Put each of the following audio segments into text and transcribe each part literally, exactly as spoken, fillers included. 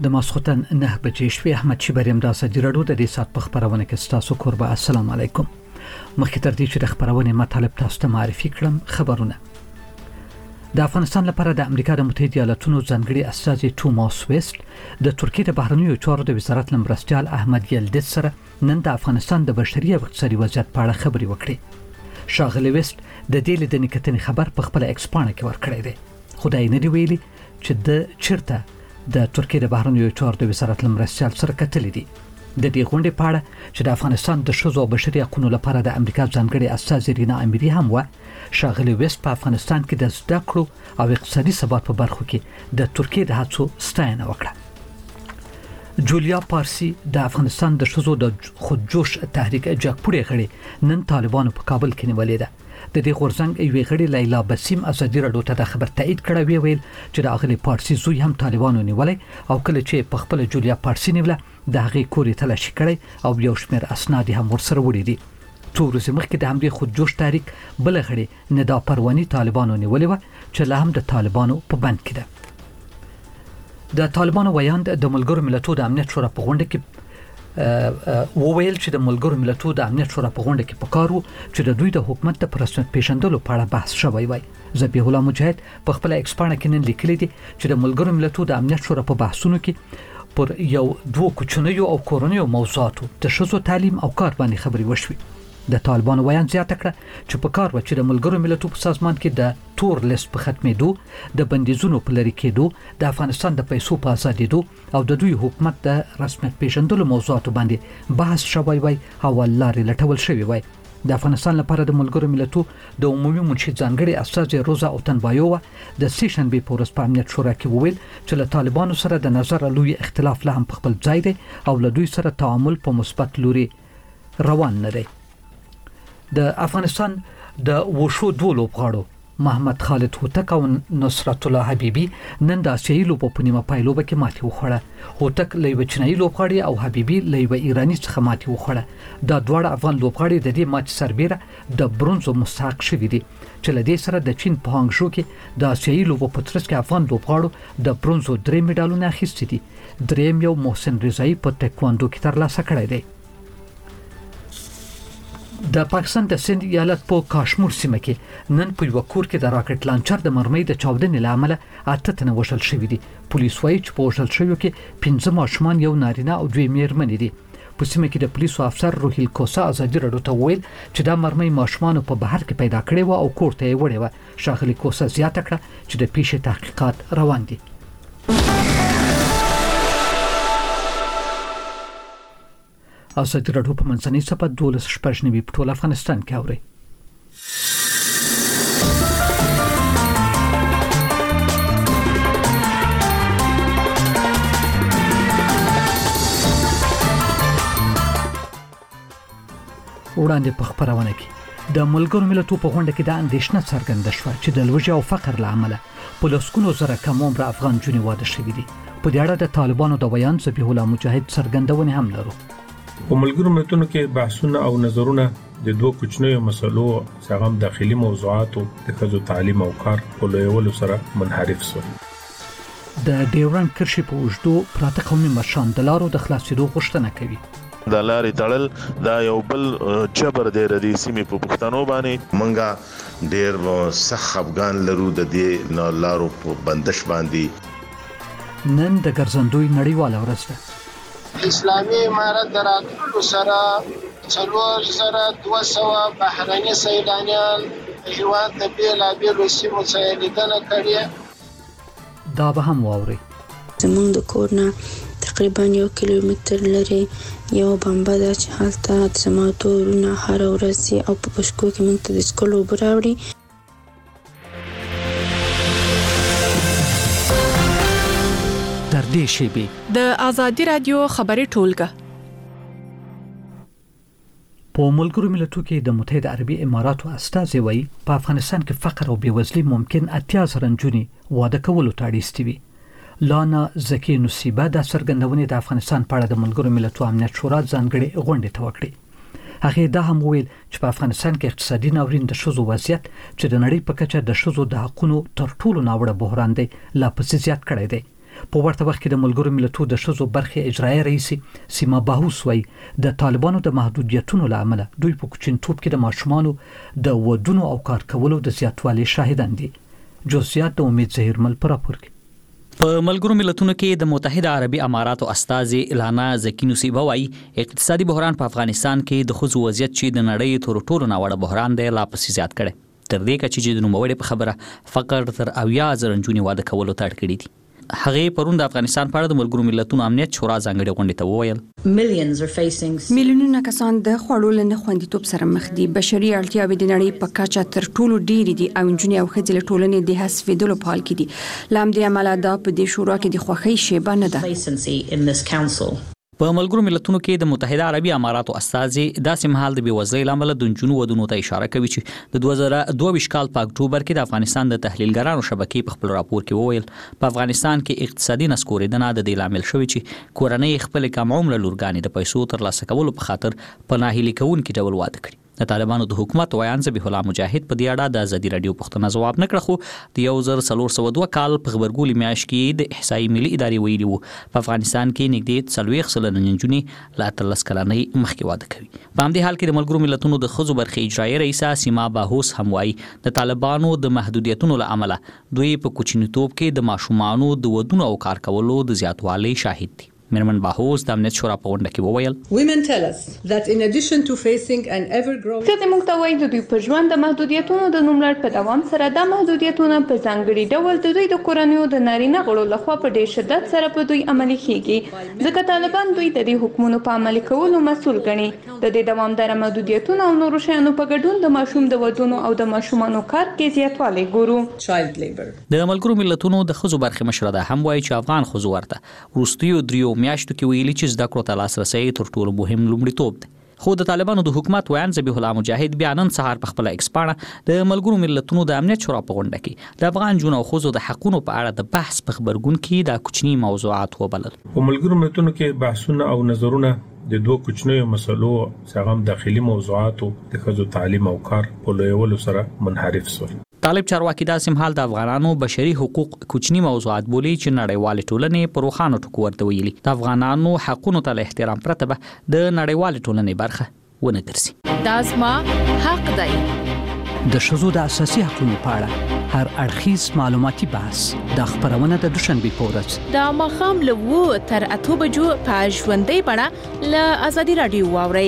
د ماسختن نه بجې شوې احمد شیبریم د اساجي رډو د دې سات په خبرونه کې تاسو قربا السلام علیکم. مخکې تر دې چې د خبرونه مطالب تاسو ته معرفي کړم خبرونه د افغانستان لپاره د امریکا د متحده ایالاتونو ځانګړي استازي توماس ویست د ترکیې د بهرنیو چارو د وزارت لمرستیال احمد یلدز سره نن د افغانستان د بشري او اقتصادي وضعیت په اړه خبري وکړي. شاغلی ویست د دې لیدنې کتنې خبر په خپل ایکس پاڼه کې ورکړی دی. خدای نه دی ویلي چې د چیرته د ترکیې د بهرنیو چارو د وزارت لمرستیال سره کتلې دي. د دې غونډې په اړه چې د افغانستان د ښځو او بشري حقوقو لپاره د امریکا ځانګړي استازي رینا امیری هم و، شاغلی ویست په افغانستان کې د زده کړو او اقتصادي ثبات په برخو کې د ترکیې د هڅو ستاینه وکړه. جولیا پارسی د افغانستان د ښځو د خودجوش تحریک جګپوړې غړي نن طالبانو په کابل کې نیولې ده. د دې غورځنګ یوې غړي لیلا بسیم ازادي رډو ته د خبر تایید کړی وی ویل چې د اغلی پارسی زوی هم طالبانو نیولې او کله چې په خپل جولیا پارسی نیوله د هغې کورې تلاشي کړی او یو شمېر اسناد هم ورسره وړي دي. څو ورځې مخکې د همدې خودجوش تحریک بل غړي ندا پروانی طالبانو نیولې و چې لا هم د طالبانو په بند کې ده. د طالبانو ویاند د ملګرو ملتونو د امنیت شورا په غونډه کې وویل چې د ملګرو ملتونو د امنیت شورا په غونډه کې پکارو چې د دوی د حکومت د پرسنت پیژندلو په اړه بحث شوی وای. ذبیح الله مجاهد په خپل ایکس پاڼه کې نن لیکلی دی چې د ملګرو ملتونو د امنیت شورا په بحثونو کې پر یو دوه کوچنیو او کورنیو موضوعاتو د ښځو تعلیم او کار باندې خبري وشوي. د طالبانو ویان زیاته کړه چې په کار و چې د ملګرو ملتونو په سازمان کې د تور لیست په ختمېدو، د بندیزونو په لري کېدو، د افغانستان د پیسو په آزادېدو او د دوی حکومت د رسمیت پیژندلو موضوعاتو باندې بحث شوی وای او لارې لټول شوی وای. د افغانستان لپاره د ملګرو ملتونو د عمومي منشي ځانګړي استازي روزا اوتنبایووا د سې شنبې په ورځ په امنیت شورا کې وویل چې له طالبانو سره د نظر لوی اختلاف لا هم په خپل ځای دی او له دوی سره تعامل په مثبت لوري روان نه دی. د افغانستان د وشو دوه لوبغاړو محمد خالد هوتک او نصرت الله حبیبی نن د آسیایي لوبو په نیمه پایلوبه کې ماتې وخوړه. هوتک له یوه چینایي لوبغاړي او حبیبی له یوه ایراني څخه ماتې وخوړه. دا دواړه افغان لوبغاړي د دې ماتې سربیره د برونزو مستحق شوي دي چې له دې سره د چین په هانګژو کې د آسیایي لوبو په ترڅ کې افغان لوبغاړو د برونزو درې میډالونه اخیستي دي. دریم یو محسن رضایی په تکواندو کې ترلاسه کړی دی. د پاکستان د سند ایالت په کاشمیر سیمه کې نن په یو کور کې د راکټ لانچر د مرمۍ د چاودنې لامل اته تنه وژل شوي دي. پولیس وایي چې په وژل شویو کې پنځه ماشومان، یو نارینه او دوه میرمنې دي. په سیمه کې د پولیسو افسر روهیل کوسا ازادي رډو ته وویل چې دا مرمۍ ماشومان په بهر کې پیدا کړې و او کور ته یې وړې و. شاغلی کوسا زیاته کړه چې د پیښې تحقیقات روان دي. ازادي رډو په منځنۍ صفه دولس شپږ نوي په ټول افغانستان کې اوري. وړاندې په خبرونه کې د ملګرو ملتونو په غونډه کې د اندېښنه څرګنده شوه چې د لوږې او فقر له امله په لسګونو زره کم عمره افغان جونې واده شوي دي. په دې اړه د طالبانو د ویان ذبیح الله مجاهد څرګندونې هم لرو. په ملګرو ملتونو کې بحثونه او نظرونه د دوه کوچنیو مسلو څخه هم داخلي موضوعاتو د ښځو تعلیم او کار په لویولو سره منحرف شول. د ډیورنډ کرښې په اوږدو پراته قومي مشران د لارو د خلاصېدو غوښتنه کوي. د لارې تړل دا یو بل جبر دی د سیمې په پښتنو باندې. منګه ډېر سخت افغان لرو د دې لارو په بندش باندې. نن د ګرځندوی نړیواله ورځ ده. اسلامي امارت دراتلو سره څلور زره دوه سوه بهرني سیلانیان هیواد د بېلابېلو سیمو څخه لیدنه کړې. دا به هم واورئ. زموږ د کور نه تقریبا یو کیلومتر لري یو بمبه ده چې هلته زما دوه ورونه هره ورځ ځي او په بشکو کې موږ ته د څښلو اوبه راوړي. تر دې شیبې د ازادي رادیو خبري ټولګه په ملګرو ملتونو کې د متحده عربي اماراتو استازي وایي په افغانستان کې فقر او بېوزلي ممکن اتیا زره نجونې واده کولو ته اړیستې وي. لانا زکی نصیبه د څرګندونې د افغانستان په اړه د ملګرو ملتونو امنیت شورا ځانګړې غونډه ته وکړه. هغه دا هم ویل چې په افغانستان کې اقتصادي ناورین د ښځو وضعیت چې د نړۍ په کچه د ښځو د حقوقو تر ټولو ناوړه بحران دی لا پسې زیات کړی دی. په ورته وخت کې د ملګرو ملتونو د شذو برخه اجرایی رئیس سیما باهوس وای د طالبانو د محدودیتونو لامل دوی په کوچنتوب کې د ماشومانو د ودونو او کار کولو د زیاتوالي شاهدان دي. جزئیات د امید زهیرمل پر راپور کې. په ملګرو ملتونو کې د متحده عربي اماراتو استاذ الانا زکی نصیبه وای اقتصادي بحران په افغانستان کې د خصوصي وضعیت چې د نړۍ تر ټولو ناوړه بحران دی لا پسې زیات کړي. تر دې کچې چې د نوموړي په خبره فقر تر اویا زره نجونې واده کولو ته اړ کړي دي. هغه پرون د افغانستان په اړه د ملګرو ملتونو امنیت شورا ځانګړي غونډې ته وویل میلیونونه کسان د خوړو له نخوندیتوب سره مخ دي. بشري اړتیاوې د نړۍ په کچه تر ټولو ډېرې دي او نجونې او ښځې له ټولنې د حذفېدلو په حال کې دي. له همدې امله دا په دې شورا کې د خوښۍ شیبه نه ده. په ملګرو ملتونو کې د متحده عربي اماراتو استاذ داسې مهال د بېوزلۍ لامل د نجونو ودونو ته اشاره کوي چې د دوه زره دوه ویشت کال په اکتوبر کې د افغانستان د تحلیلګرانو شبکې په خپل راپور کې وویل په افغانستان کې اقتصادي نسکورېدنه د دې لامل شوی چې کورنۍ خپل کم عمره لورګانې د پیسو ترلاسه کولو په خاطر په ناهیلي کوونکي ډول واده کړي. د طالبانو د حکومت ویان ذبیح الله مجاهد په دې اړه د ازادي رادیو پوښتنه ځواب نه کړ، خو د یو زر څلور سوه دوه کال په غبرګولي میاشت کې د احصایي ملي ادارې ویلي وو په افغانستان کې نږدې څلوېښت سلنه نجونې له اتلس کلنۍ مخکې واده کوي. په همدې حال کې د ملګرو ملتونو د ښځو برخې اجرایي رئیسه سیما باهوس هم وایي د طالبانو د محدودیتونو له امله دوی په کوچنیتوب کې د ماشومانو د ودونو او کار کولو د زیاتوالي شاهد دي. میرمن باهوس د امنیت شورا په غونډه کې وویل ښځې موږ ته وایي د دوی په ژوند د محدودیتونو د نوملړ په دوام سره دا محدودیتونه په ځانګړي ډول د دوی د کورنیو د نارینه غړو لخوا په ډېر شدت سره په دوی عملي کیږي، ځکه طالبان دوی د دې حکمونو په عملي کولو مسؤل ګڼي. د دې دوامداره محدودیتونو او نورو شیانو په ګډون د ماشوم د ودونو او د ماشومانو کار کې زیاتوالی ګورو. د ملګرو ملتونو د ښځو برخې مشره ده هم وایي چې افغان ښځو ورته وروستیو دریو میاشتو کې ویلي چې زده کړو ته لاسرسی تر ټولو مهم لومړیتوب دی. خو د طالبانو د حکومت ویان ذبیح الله مجاهد بیا نن سهار په خپله ایکس پاڼه د ملګرو ملتونو د امنیت شورا په غونډه کې د افغان نجونو او ښځو د حقونو په اړه د بحث په خبرګون کې دا کوچني موضوعات وبلل. په ملګرو ملتونو کې بحثونه او نظرونه د دوه کوچنیو مسلو څخه داخلي موضوعاتو د ښځو تعلیم او کار په لویولو سره منحرف شول. طالب چارواکي داسې مهال د افغانانو بشري حقوق کوچني موضوعات بولي چې نړیوالې ټولنې په روښانه ټکو ورته ویلي د افغانانو حقونو ته له احترام پرته به د نړیوالې ټولنې برخه ونه ګرځي. دا زما حق دی. د ښځو د اساسي حقوقو په اړه هر اړخیز معلوماتي بحث د خبرونه د دوشنبه په ورځ د ماښام له اووه تر اته بجو په ژوندۍ بڼه له ازادي رادیو واورئ.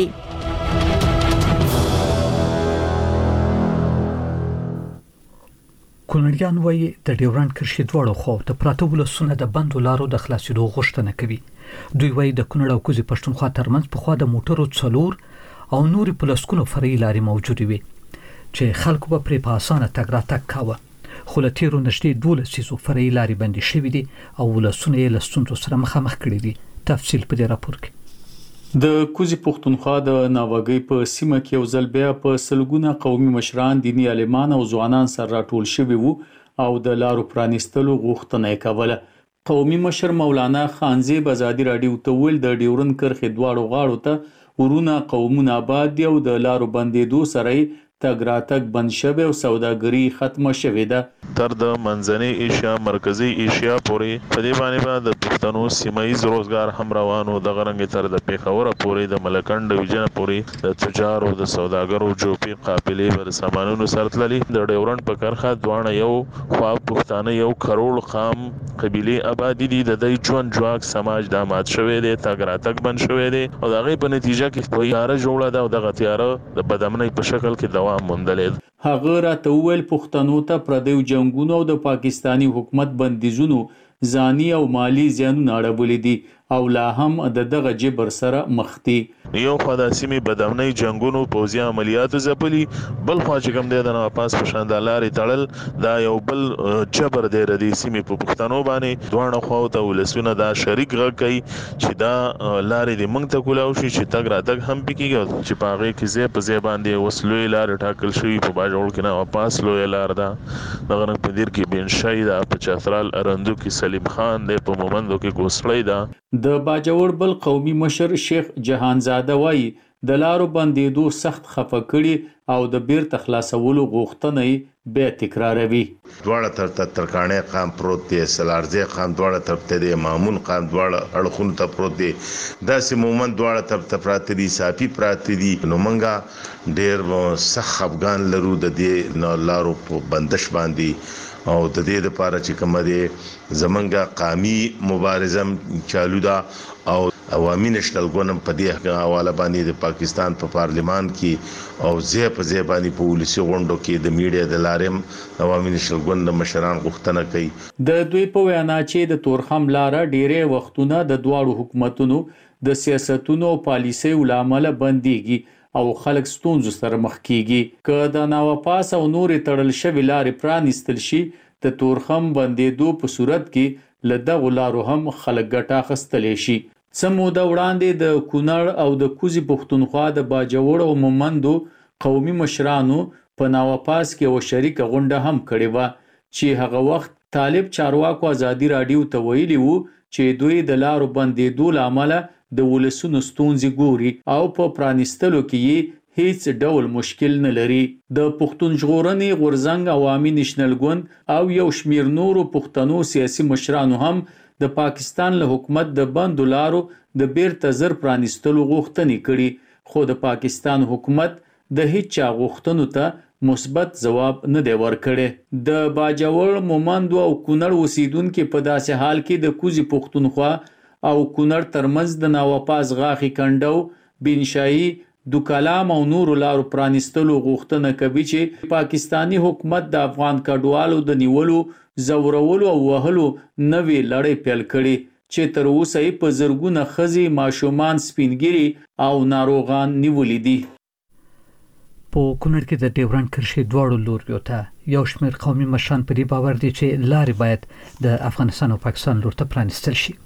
کونړیان وایي د ډیورنډ کرښې دواړو خواو ته پراته ولسونه د بندو لارو د خلاصېدو غوښتنه کوي. دوی وایي د کونړ او کوزې پښتونخوا ترمنځ پخوا د موټرو څلور او نورې په لسګونو فرعي لارې موجودې وي چې خلکو به پرې په اسانه تګ راتګ کاوه، خو له تېرو نږدې دولس څیزو فرعي لارې بندې شوي دي او ولسونه یې له ستونزو سره مخامخ کړي دي. تفصیل په دې راپور کې. د کوزې پښتونخوا د ناوګۍ په سیمه کې یو ځل بیا په سلګونه قومي مشران، دیني عالمان او ځوانان سره راټول شوي وو او د لارو پرانیستلو غوښتنه یې کوله. قومي مشر مولانا خانزیب ازادي راډیو ته ویل د ډیورنډ کرښې دواړو غاړو ته ورونه قومونه آباد دي او د لارو بندېدو سره تګ راتګ بند شوی او سوداګري ختمه شوې ده. تر د منځنۍ ایشیا مرکزی ایشیا پورې په دې باندې به د پښتنو سیمایي روزګار هم روانو د غرنګ تر د پیښور پورې د ملکند ډیویژن پورې د تجارو د سوداګرو جوپی قافلې بر سامانونو سرتللي د ډیورنډ په کرخه دوانه یو خوا پښتانه یو کروڑ خام قبيله آبادی دي د دې ژوند جواک سماج د مات شوی دی تګ راتګ بند شوی دی او دغه په نتیجه کې په یاره جوړه ده او دغه تیاره د بدامنۍ په شکل کې دوام موندلې. هغه راته ویل پښتنو ته پردیو جنگونو او د پاکستانی حکومت بندیزونو ځاني او مالی زیانونه اړولې دي او لا هم د دغه جبر سره مخ دي. یو خوا د سیمې بدامنۍ جنگونو پوځي عملیاتو ځپلي، بل خوا چې کوم دی د ناپاس په شان د لارې تړل دا یو بل جبر دی د سیمې په پښتنو باندې. دواړه خواو ته ولسونه دا شریک غږ کوي چې دا لارې د موږ ته کولاو شي چې تګ راتګ هم پکېږي چې په هغې کې ځای په ځای باندې اوس لویې لارې ټاکل شوي په باجوړ کې ناپاس لویه لار ده، دغه رنګ په دیر کې بینشی ده، په چترال ارندو کې سلیم خان دی، په مومندو کې ګوسړی ده. د باجوړ بل قومي مشر شیخ جهانزاده وایي د لارو بندیدو سخت خفه کړي او د بیرته خلاصولو غوښتنه یې بیا تکراروي. دواړه تر ته ترکاڼې قام پروت دی، سلارځي قام دواړه تر ته دی، مامون قام دواړه اړخونو ته پروت دی، داسې مومن دواړه تر ته پراته دي، صافي پراته دي. نو موږ ډېر سخت افغان لرو د دې نو لارو په بندش باندې او د دې لپاره چې کومه دی زمونږ قومي مبارزم چالو ده او عوامي نشنل ګوند په دې حواله باندې د پاکستان په پارلیمان کې او زه په ځای باندې په ولسی غونډو کې د میډیا د لارم عوامي نشنل ګوند مشران غوښتنه کوي. د دوی په وینا چې د تورخم لار ډېرې وختونه د دواړو حکومتونو د سیاستونو او پالیسیو لامل بنديږي او خلک ستونزو سره مخ کیږي. که د ناواپاس او نورې تړل شوی لارې پرانیستل شي د تورخم بندیدو په صورت کې له دغو لارو هم خلک ګټه اخیستلی شي. څه موده وړاندې د کونړ او د کوزي پښتونخوا د باجوړ او مومندو قومي مشرانو په ناواپاس کې یو شریکه غونډه هم کړې وه چې هغه وخت طالب چارواکو ازادي راډیو ته ویلي وو چې دوی د لارو بندیدو له امله د ولسونو ستونزې ګوري او په پرانیستلو کې یې هیڅ ډول مشکل نه لري. د پښتون ژغورنې غورځنګ عوامي نشنل ګوند او یو شمیر نورو پښتنو سیاسي مشرانو هم د پاکستان له حکومت د بندو لارو د بیرته زر پرانیستلو غوښتنې کړي، خو د پاکستان حکومت د هیڅ غوښتنو ته مثبت ځواب نه دی ورکړی. د باجوړ، مومندو او کونړ اوسیدونکو په داسې حال کې د کوزي پښتونخوا او کونړ ترمنځ د ناواپاس غاښي کنډو، بینشاهي، دوکلام او نورو لارو پرانیستلو غوښتنه کوي چې پاکستانی حکومت د افغان کډوالو د نیولو، زورولو او وهلو نوې لړۍ پیل کړي چې تر اوسه یې په زرګونه ښځې، ماشومان، سپینګیري او ناروغان نیولي دي. په کونړ کې د ډیورنډ کرښې دواړو لوریو ته یو شمېر قومي مشران په دې باور دي چې لارې باید د افغانستان او پاکستان لور ته پرانیستل شي.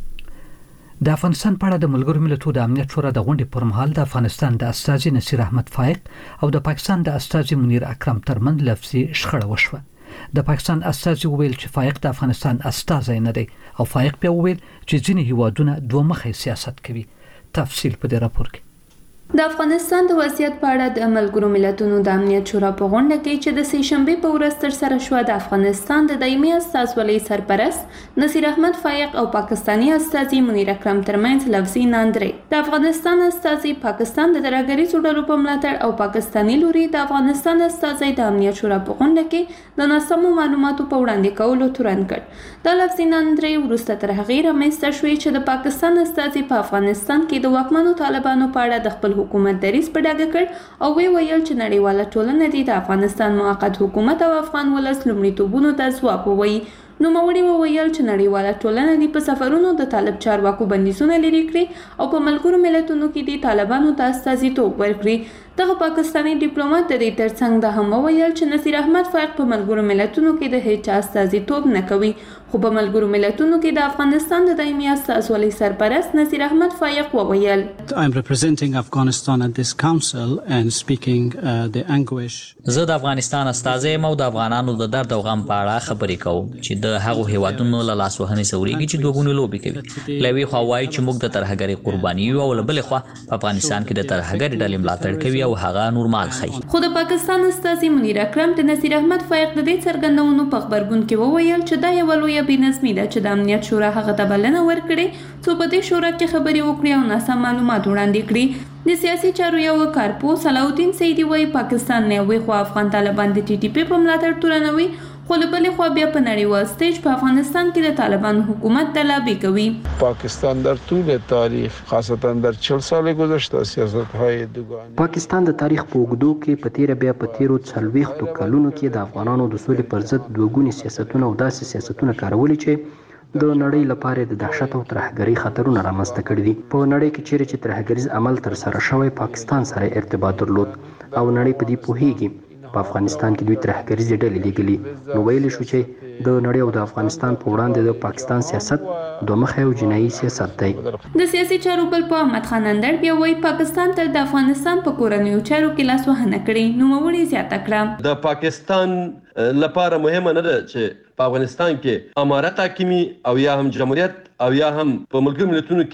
د افغانستان په اړه د ملګرو ملتونو د امنیت شورا د غونډې پر مهال د افغانستان د استازي نصیر احمد فائق او د پاکستان د استازي منیر اکرم ترمنځ لفظي شخړه وشوه. د پاکستان استازي وویل چې فائق د افغانستان استازی نه دی او فائق بیا وویل چې ځینې هیوادونه دوه مخی سیاست کوي. تفصیل په دې راپور کې. د افغانستان د وضعیت په اړه د ملګرو ملتونو د امنیت شورا په غونډه کې چې د سې شنبې په ورځ ترسره شوه د افغانستان د دایمي استازولۍ سرپرست نصیر احمد فائق او پاکستانی استازي منیر اکرم ترمنځ لفظي ناندرۍ. د افغانستان استازي پاکستان د ترهګریزو ډلو په ملاتړ او پاکستانی لوري د افغانستان استازي د امنیت شورا په غونډه کې د ناسمو معلوماتو په وړاندې کولو تورن کړ. دا لفظي ناندرۍ وروسته تر هغې رامنځته شوې چې د پاکستان استازي په افغانستان کې د واکمنو طالبانو په اړه د خپل حکومت دریځ په ډاګه کړ او وی ویل چې نړیواله ټولنه دې د افغانستان موقت حکومت او افغان ولس لومړیتوبونو ته ځواب ووایي. نوموړي وویل چې نړیواله ټولنه دې په سفرونو د طالب چارواکو بندیزونه لرې کړي او په ملګرو ملتونو کې دې طالبانو ته استازیتوب ورکړي. دغه پاکستانی ډیپلوماټ د دې ترڅنګ د هم وویل چې نصیر احمد فائق په ملګرو ملتونو کې د هیڅ استازیتوب نه کوي، خو په ملګرو ملتونو کې د افغانستان د دایمي استازولۍ سرپرست نصیر احمد فائق وویل I am representing Afghanistan at this council and speaking uh, the anguish. زه د افغانستان استازی یم او د افغانانو د درد او غم په اړه خبرې کوم چې د هغو هیوادونو له لاسوهنې ځورېږي چې دوه ګونې لوبې کوي. له یوې خوا وایي چې موږ د ترهګرۍ قرباني یو او له بلې خوا په افغانستان کې د ترهګرۍ ډلې ملاتړ کوي او هغه نورمال ښیي. خو د پاکستان استازي منیر اکرم د نصیر احمد فائق د دې څرګندونو په خبرګون کې وویل چې دا یوه لویه بېنظمي ده چې د امنیت شورا هغه ته بلنه ورکړې څو په دې شورا کې خبرې وکړي او ناسم معلومات وړاندې کړي. د سیاسي چارو یو کارپو صلاح الدین سیدي وایي پاکستان نه یوې خوا افغان طالبان د ټي ټي پي په ملاتړ تورنوي، خو له بلې خوا بیا په نړیوال سټیج په افغانستان کې د طالبانو حکومت ته لابی کوي. پاکستان در طول تاریخ خاصتا در چهل سال گذشته سیاست‌های دوگانه پاکستان د تاریخ په اوږدو کې په تیره بیا په تیرو څلوېښتو کلونو کې د افغانانو د سولې پر ضد دوګوني سیاستونه او داسې سیاستونه کارولي چې د نړۍ لپاره د دهشت او ترهګرۍ خطرونه رامنځته کړي دي. په نړۍ کې چیرې چې ترهګریز عمل تر سره شوی پاکستان سره ارتباط درلود او نړۍ په دې پوهیږي. په افغانستان کې دوی ترهګریزې ډلې لېږلي، نو ویلی شو چې د نړۍ او د افغانستان په وړاندې د پاکستان سیاست دوه مخی او جنایي سیاست دی. د سیاسي چارو بل په احمد خان اندړ بیا وایي پاکستان تل د افغانستان په کورنیو چارو کې لاسوهنه کړې. نوموړي زیاته کړه د پاکستان لپاره مهمه نه ده چې په افغانستان کې امارت حاکمي او یا هم جمهوریت او یا هم په ملګرو ملتونو کې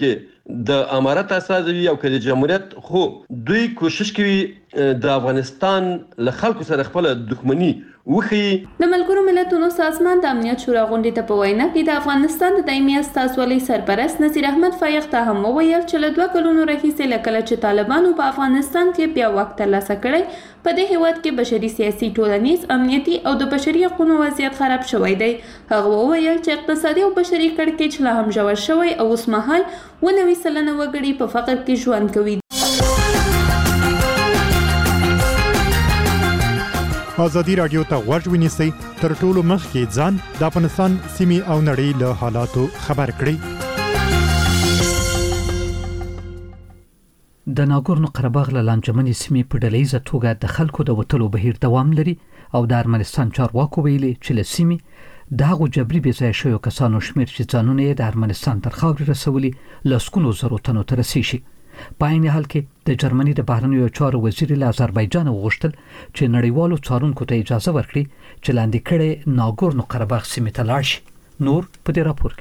د امارت استازي او د جمهوریت خو دوی کوشش کوي د افغانستان له خلکو سره خپل دښمنی وخی. د ملګرو ملتونو سازمان د امنیت شورا غونډې ته په وینا کې د افغانستان د دایمي استازولۍ سرپرست نصیر احمد فایق ته هم وویل چې له دوه کلونو راهیسې له کله چې طالبانو په افغانستان کې بیا واک ترلاسه کړی په دې هیواد کې بشري سیاسي ټولنیز امنیتي او د بشري حقوقو وضعیت خراب شوی دی. هغه وویل چې اقتصادي او بشري کړکېچ لا هم ژور شوی او اوس مهال اووه نوي سلنه وګړي په فقر کې ژوند کوي. ازادي راډیو ته غوږ ونیسئ تر ټولو مخکې ځان د افغانستان سیمې او نړۍ له حالاتو خبر کړئ. د ناګورنو قرهباغ له لانجمنې سیمې په ډلهیزه توګه د خلکو د وتلو بهیر دوام لري او د ارمنستان چارواکو ویلي چې له سیمې د هغو جبري بې ځایه شویو کسانو شمېر چې ځانونه یې د ارمنستان تر خاورې رسولي لسګونو زرو تنو ته رسیږي. په عین حال کې د جرمني د بهرنیو چارو وزیر له آذربایجان وغوښتل چې نړیوالو څارونکو ته اجازه ورکړي چې لاندې کړي ناګورنو قرهباغ سیمې ته لاړ شي. نور په دې راپور کې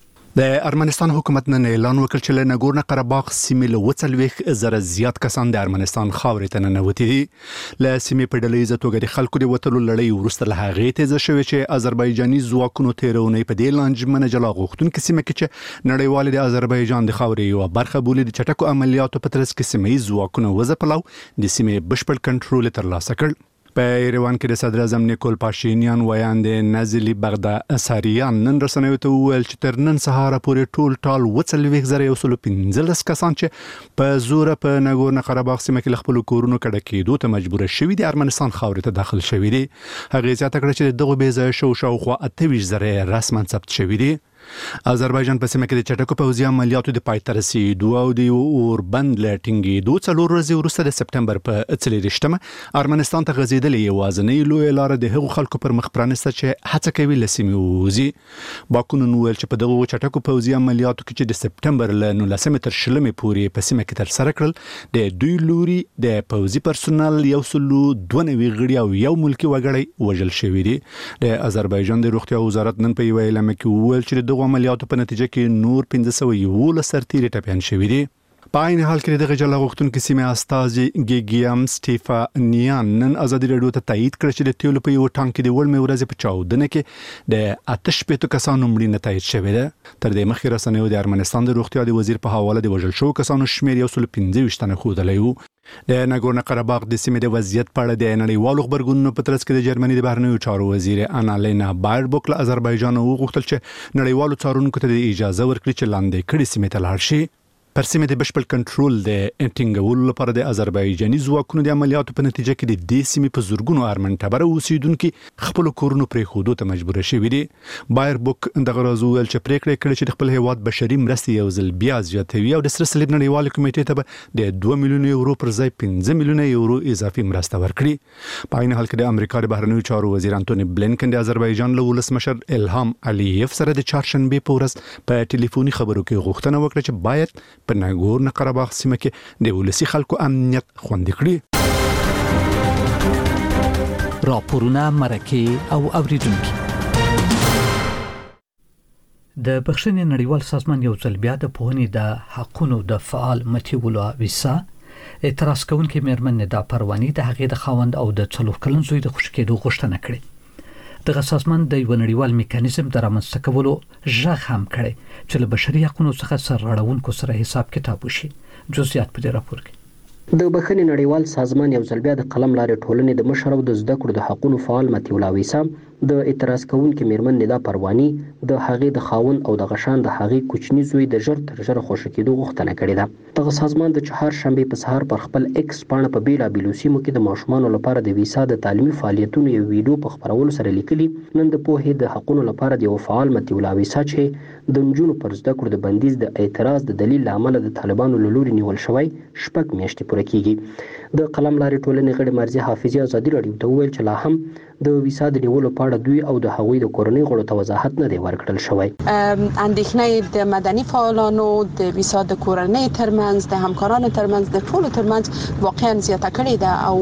د ارمنستان حکومت نن اعلان وکړ چې له ناګورنو قرهباغ سیمې له وڅلوېښت زره زیات کسان د ارمنستان خاورې ته ننوتي دي. له سیمې په ډلهیزه توګه د خلکو د وتلو لړۍ وروسته له هغې تیزه شوې چې آذربایجاني ځواکونو تېره اونۍ په دې لانجمنه جلا غوښتونکې سیمه کې چې نړیوال د آذربایجان د خاورې یوه برخه بولي د چټکو عملیاتو په ترڅ کې سیمه ییز ځواکونه وځپل او د سیمې بشپړ کنټرول ترلاسه کړ. په ایروان کې د صدر اعظم نیکول پاشینیان ویاند نازلی بغداساریان نن رسنیو ته وویل چې تر نن سهار پورې ټول ټال وڅلوېښت زره یو سل پنځلس کسان چې په زور په ناګورنو قرهباغ سیمه کې خپل کورونو کډه کېدو ته مجبور شوي دي ارمنستان خاورې ته داخل شوي دي. هغه زیاته کړه چې دغه بې ځایه شو شاوخوا اته ویشت زره رسما ثبت شوي دي. آذربایجان په سیمه کې د چټکو پوځي عملیاتو د پای ته رسېدو او د اوربند له ټینګېدو څلور ورځې وروسته د سپټمبر په څلېرویشتمه ارمنستان ته غځېدلې یوازینۍ لویه لاره د هغو خلکو پر مخ پرانسته چې هڅه کوي له سیمې ووځي. باکونو وویل چې په دغو چټکو پوځي عملیاتو کې چې د سپټمبر له نولسمې تر شلمې پورې په سیمه کې ترسره کړل د دوی لوري د پوځي پرسونل یو سل دوه نوي غړي او یو ملکي وګړی وژل شوي دي. د آذربایجان د روغتیا وزارت نن په یوه اعلامیه کې وویل چې دغو عملیاتو په نتیجه کې نور پنځه سوه یولس سرتیري ټپیان شوي دي. په عین حال کې دغه جلا غوښتونکو سیمې استازي ګیګیم سټیفانیان نن ازادي راډیو ته تایید کړ چې د تیلو په یو ټانک کې د وړمې ورځې په چاودنه کې د آتش پېتو کسانو مړینه تایید شوې ده. تر دې مخکې رسنیو د ارمنستان د روغتیا د وزیر په حواله د وژل شوو کسانو شمېر یو سل پنځه ویشت تنه ښودلی و. د ناګورنو قرهباغ د سیمې د وضعیت په اړه د نړیوالو خبرګونونو په ترڅ کې د جرمني د بهرنیو چارو وزیر انالینا بایربوک له آذربایجان وغوښتل چې نړیوالو څارونکو ته د اجازه ورکړي چې لاندې کړي سیمې ته لاړ شي. پر سیمه د بشپړ کنټرول د انټینګولو لپاره د آذربایجاني ځواکونو د عملیاتو په نتیجه کې د دې سیمې په زورګونو ارمن ټبره اوسیدونکو خپل کورونو پرې خودو ته مجبور شوي دي. بایربوک دغه راز ویل چې پریکړه کړې چې د خپل هیواد بشري مرستې یو ځل بیا زیاتوي او د سره صلیب نړیوال کمیټې ته به د دوه میلیونه یورو پر ځای پنځه میلیونه یورو اضافي مرسته ورکړي. په عین حال کې د امریکا د بهرنیو چارو وزیر انټونی بلینکن د آذربایجان له ولسمشر الهام علیف سره د چهارشنبه په ورځ په ټلیفوني خبرو کې غوښتنه وکړه چې باید په ناګورنو قرهباغ سیمه کې د ولسي خلکو امنیت خوندي کړي. راپورونه مرکه او اوریدونکو د بخښنې نړیوال سازمان یو ځل بیا د پوهنې د حقونو د فعال متیولا ویسا اعتراض کوونکې مېرمن ندا پرواني د هغې د خاوند او د څلور کلن زوی د خوشي کېدو غوښتنه کړې. دغه سازمان د یو نړیوال میکانیزم د رامنځته کولو ژغ هم کړی چې له بشري حقوقو څخه سرغړونکو سره حساب کتاب وشي. جزئیات په دې راپور کې د بخښنې نړیوال سازمان یو ځل بیا د قلم لارې ټولنې د مشر او د زده کړو د حقوقو فعال متیولا ویسا د اعتراض کوونکې مېرمن ندا پرواني د هغې د خاوند او د غشان د هغې کوچني زوی د ژر تر ژره خوشي کېدو غوښتنه کړې ده. دغه سازمان د چهارشنبې په سهار پر خپل ایکس پاڼه په بیلابیلو سیمو کې د ماشومانو لپاره د ویسا د تعلیمي فعالیتونو یو ویډیو په خپرولو سره لیکلي نن د پوهې د حقوقو لپاره د یو فعال متیولا ویسا چې د نجونو پر زده کړو د بندیز د اعتراض د دلیل لامل د طالبانو له لوري نیول شوی شپږ میاشتې پوره کیږي. د قلم لارې ټولنې غړي مرزي حافظي ازادي راډیو ته وویل چې لا هم د ویزا د نیولو په اړه دوی او د هغوی د کورنۍ غړو ته وضاحت نه دی ورکړل شوی. اندېښنې د مدني فعالانو د ویزا د کورنۍ ترمنځ د همکارانو ترمنځ د ټولو ترمنځ واقعا زیاته کړې ده او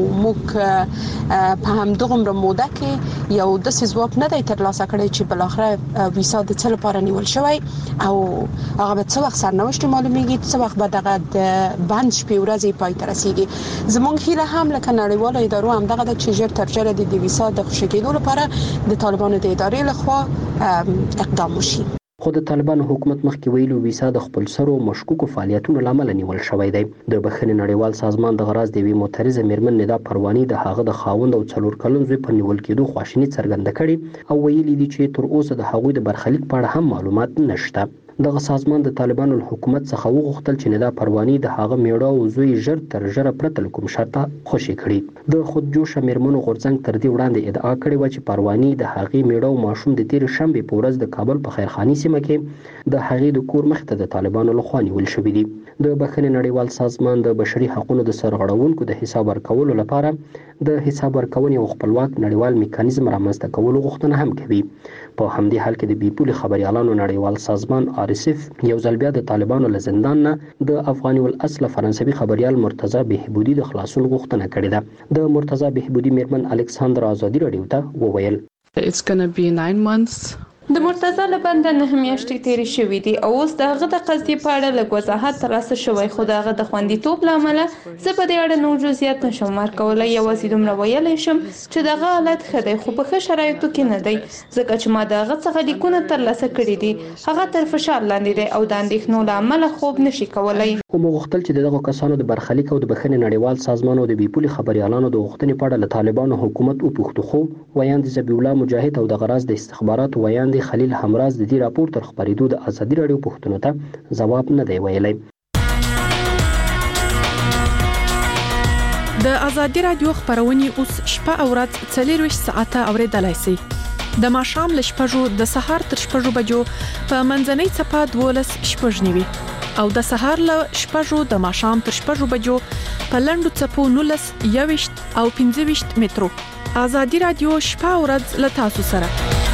موږ په همدغه موده کې یو د ځواب نه دی ترلاسه کړی چې بلاخره ویزا د څه لپاره نیول شوی او هغه به څه وخت سرنوشت معلومیږي، څه وخت به دغه د بند شپې ورځې پای ته رسیږي. زموږ هیله هم لکه نړیوالو ادارو همدغه ده چې ژر تر ژره د ویزا د خوشی کېدو لپاره د طالبانو د ادارې لخوا اقدام وشي. خو د طالبانو حکومت مخکې ویلو ویزا د خپل سرو مشکوکو فعالیتونو لامل نیول شوی دی. د بخښنې نړیوال سازمان د غراز د وی معترضه میرمن ندا پروانی د هغه د خاوند او څلور کلن زوی په نیول کېدو خواشینی څرګنده کړي او ویلي دي چې تر اوسه د هغوی د برخلیک په اړه هم معلومات نشته. دغه سازمان د طالبانو حکومت څخه وغوښتل چې ندا پروانی د هغه میړه او زوی ژر تر ژره پرته له کوم شرطه خوشي کړي. د خودجوشه میرمنو غورځنګ تر دې وړاندې ادعا کړې و چې پروانی د هغې میړه او ماشوم د تیر شنبه په ورځ د کابل په خیرخاني سیمه کې د هغې د کور مخ ته د طالبانو لخوا نیول شوی دی. د بخښنې نړیوال سازمان د بشري حقوقو د سرغړونکو د حساب ورکولو لپاره د حساب ورکونې او خپلواک نړیوال میکانیزم رامنځته کولو غوښتنه هم کوي. په همدې حال کې د بیپولي خبريالانو نړیوال سازمان آر اس اف یو ځل بیا د طالبانو له زندان نه د افغاني الاصل فرانسوي خبريال مرتضی بهبودي د خلاصون غوښتنه کړې ده. د مرتضی بهبودي میرمن الکساندر ازادي راډیو ته وویل It's going to be nine months. د مرتضی له بنده نه میاشتې تیرې شوې دي او اوس د هغه د قضیې په اړه لږ وضاحت ترلاسه شوی، خو د هغه د خوندیتوب له امله زه په دې اړه نور جزئیات نشم ورکولی. یوازې دومره ویلی شم چې دغه حالت ښه دی خو په ښه شرایطو کې نه دی، ځکه چې ما د هغه څخه لیکونه ترلاسه کړي دي. هغه تر فشار لاندې دی او د اندېښنو له امله خوب نشي کولی. خو موږ غوښتل چې دغه کسانو د برخلیک او د بخښنې نړیوال سازمان او د بیپولي خبريالانو د غوښتنې په اړه له طالبانو حکومت وپوښتو، خو ویاند ذبیح الله مجاهد او د غراز د استخباراتو ویاند خلیل همراز د دې راپور تر خبرېدو د ازادي راډیو پوښتنو ته ځواب نه دی ویلی. د ازادي راډیو خبرونه اوس شپه او ورځ څلور ساعته اوریدلای شئ. د ماښام ل شپږو د سهار تر شپږو بجو په منځنۍ صفه دولس شپږ نیوي او د سهار ل شپږو د ماښام تر شپږو بجو په لندو صفو نولس یويشت او پنځه ویشت مترو. ازادي راډیو شپه او ورځ ل تاسو سره.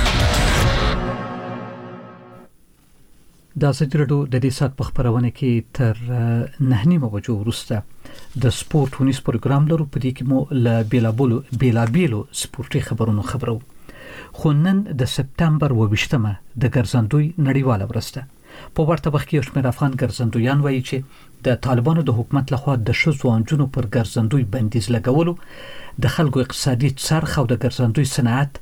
د ازادي راډیو د دې سات په خبرونه کې تر نه نیمه بجو وروسته د سپورت ونیس پروګرام لرو، په دې کې مو ل بیلابولو بیلابیلو سپورتي خبرونو خبرو. خو نن د سپتمبر اوویشتمه د ګرځندوی نړیواله ورځ ده. په ورته وخت کې یو شمېر افغان ګرځندویان وایي چې د طالبانو د حکومت لخوا د ښځو او نجونو پر ګرځندوی بندیز لګولو د خلکو اقتصادي څرخ او د ګرځندوی صنعت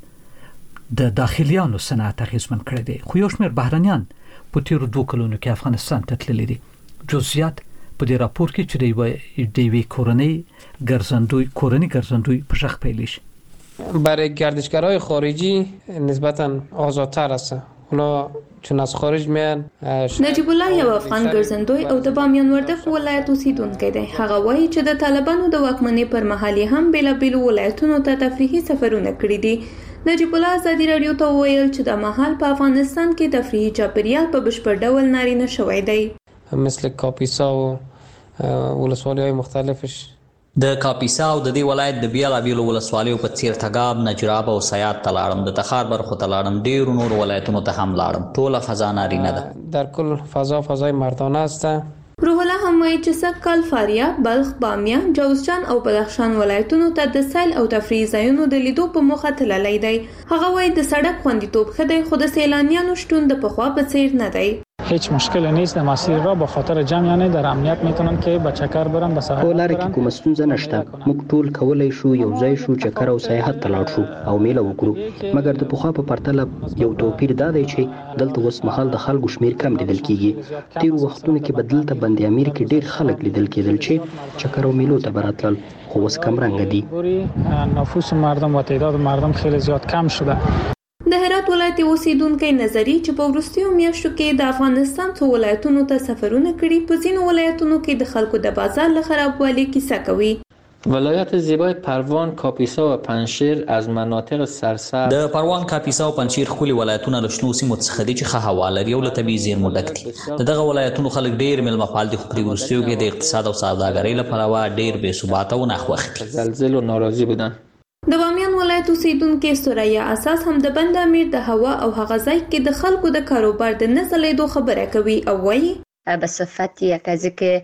د داخليانو صنعت اغیزمن کړی دی. خو یو شمېر بهرنیان په تیرو دوه کلونو کې افغانستان ته تللي دي. جزئیات په دې راپور کې چې د یوې کورنۍ ګرځندوی کورنۍ ګرځندوی په شخ پیل شي. برای گردشگرای خارجی نسبتاً آزادتر است. اونا چون از خارج میان. نجیب الله یو افغان ګرځندوی او د بامیان وردګ ولایت اوسیدونکی دی. هغه وایي چې د طالبانو د واکمنۍ پر مهال هم بیلابیل ولایتونو ته تفریحي سفرونه کړي دي. نجیب الله ازادي راډیو ته وویل چې د مهال په افغانستان کې تفریحي چاپیریال په بشپړ ډول نارینه شوی دی. مثل کاپیسا او ولسوالی‌های مختلفش د کاپیسا او د دې ولایت د بیلابیلو ولسوالیو په څیر تګاب، نجراب او سیات ته لاړم، د تخار برخو ته لاړم، ډیرو نور ولایتونو ته هم لاړم. ټوله فضا نارینه ده. در کل فضا فضای مردانه است. روح الله هم وایي چې سږ فاریاب، بلخ، بامیان، جوزجان او بدخشان ولایتونو ته د سیل او تفریح ځایونو د لیدو په موخه تللی دی. هغه وایي د سړک خوندیتوب ښه دی خو د سیلانیانو شتون د پخوا په څیر نه دی. هیچ مشکلی نیست. در مسیر را به خاطر جمعیت در امنیت میتونن که به چکر برن، به سیاحت برن. لاره کې کومه ستونزه نشته. موږ ټول کولای شو یو ځای شو چکر او سیاحت ته لاړ شو او میله وکړو، مګر د پخوا په پرتله یو توپیر دا دی چې دلته اوس مهال د خلکو شمیر کم لیدل کیږي. تیر وختونو کې بدلته بند امیر کې ډیر خلک لیدل کېدل چې چکر او میلو ته براتل، خو اوس کم رنګ دي. نفوس مردم و تعداد مردم خیلی زیاد کم شده. د هرات ولایت اوسیدونکو نظری چې په وروستیو میاشتو کې د افغانستان څو ولایتونو ته سفرونه کړي، په ځینو ولایتونو کې د خلکو د بازار له خرابوالي کیسه کوي. ولایت زیبای پروان، کاپیسا و پنجشیر از مناطق سرسبز د پروان، کاپیسا او پنجشیر خولي ولایتونه له شنو سیمو څخه دي چې ښه هوا لري او له طبیعي زیرمو ډک دي. د دغه ولایتونو خلک ډېر میلمه پال دي، خو په وروستیو کې د اقتصاد او سوداګرۍ له پلوه ډېر بې ثباته او ناخوښ دي. زلزلو ناراضي بودن. د بامیان ولایت اوسیدونکو سوریا اساس هم د بند امیر د هوا او هغه ځای کې د خلکو د کاروبار د نزلېدو خبره کوي او وایي به صفت یک از که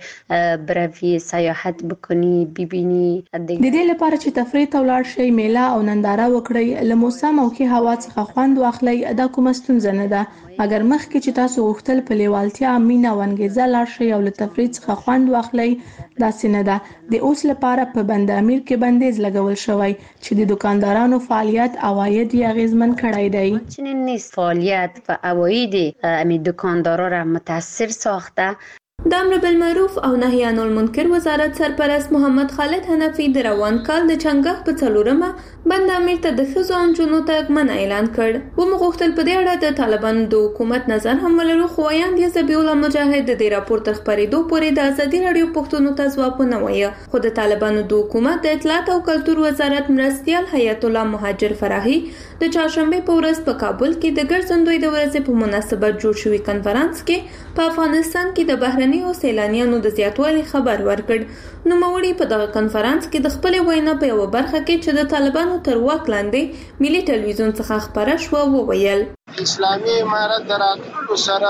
بروی سیاحت بکنی ببینی. د دې لپاره چې تفریح ته ولاړ شئ، میله او ننداره وکړئ، له موسم او کې هوا څخه خوند واخلئ، دا کومه ستونزه نه ده. مګر مخکې چې تاسو غوښتل په لیوالتیا، مینه او انګیزه لاړ شئ او له تفریح څخه خوند واخلئ، داسې نه ده. د اوس لپاره په بند امیر کې بندیز لګول شوی چې د دکاندارانو فعالیت عواید یې اغیزمن کړی دی. چنین نیست، فعالیت و عواید امی دکاندارا را متاثر ساخته. د امر بالمعروف او نهی عن المنکر وزارت سرپرست محمد خالد حنفی د روان کال د چنګښ په څلورمه بند امیر ته د ښځو او نجونو تګ منع اعلان کړ. ومغوښتل په دې اړه د طالبانو د حکومت نظر هم ولرو، خو ویاند ذبیح الله مجاهد د دې راپور تر خپرېدو پورې د ازادي راډیو پښتونو ته ځواب ونه وایه. خو د طالبانو د حکومت د اطلاعات او کلتور وزارت مرستیال حیات الله مهاجر فراهی د چهارشنبه په ورځ په کابل کې د ګرځندوی د ورځې په مناسبت جوړ شوی کنفرانس کې په افغانستان کې د بهرني او سیلانیانو د زیاتوالي خبر ورکړ. نوموړي په دغه کنفرانس کې د خپل وینا په یو برخه کې چې د طالبانو تر واک لاندې ملي ټلویزیون څخه خبره شو وویل اسلامي امارت دراتلو سره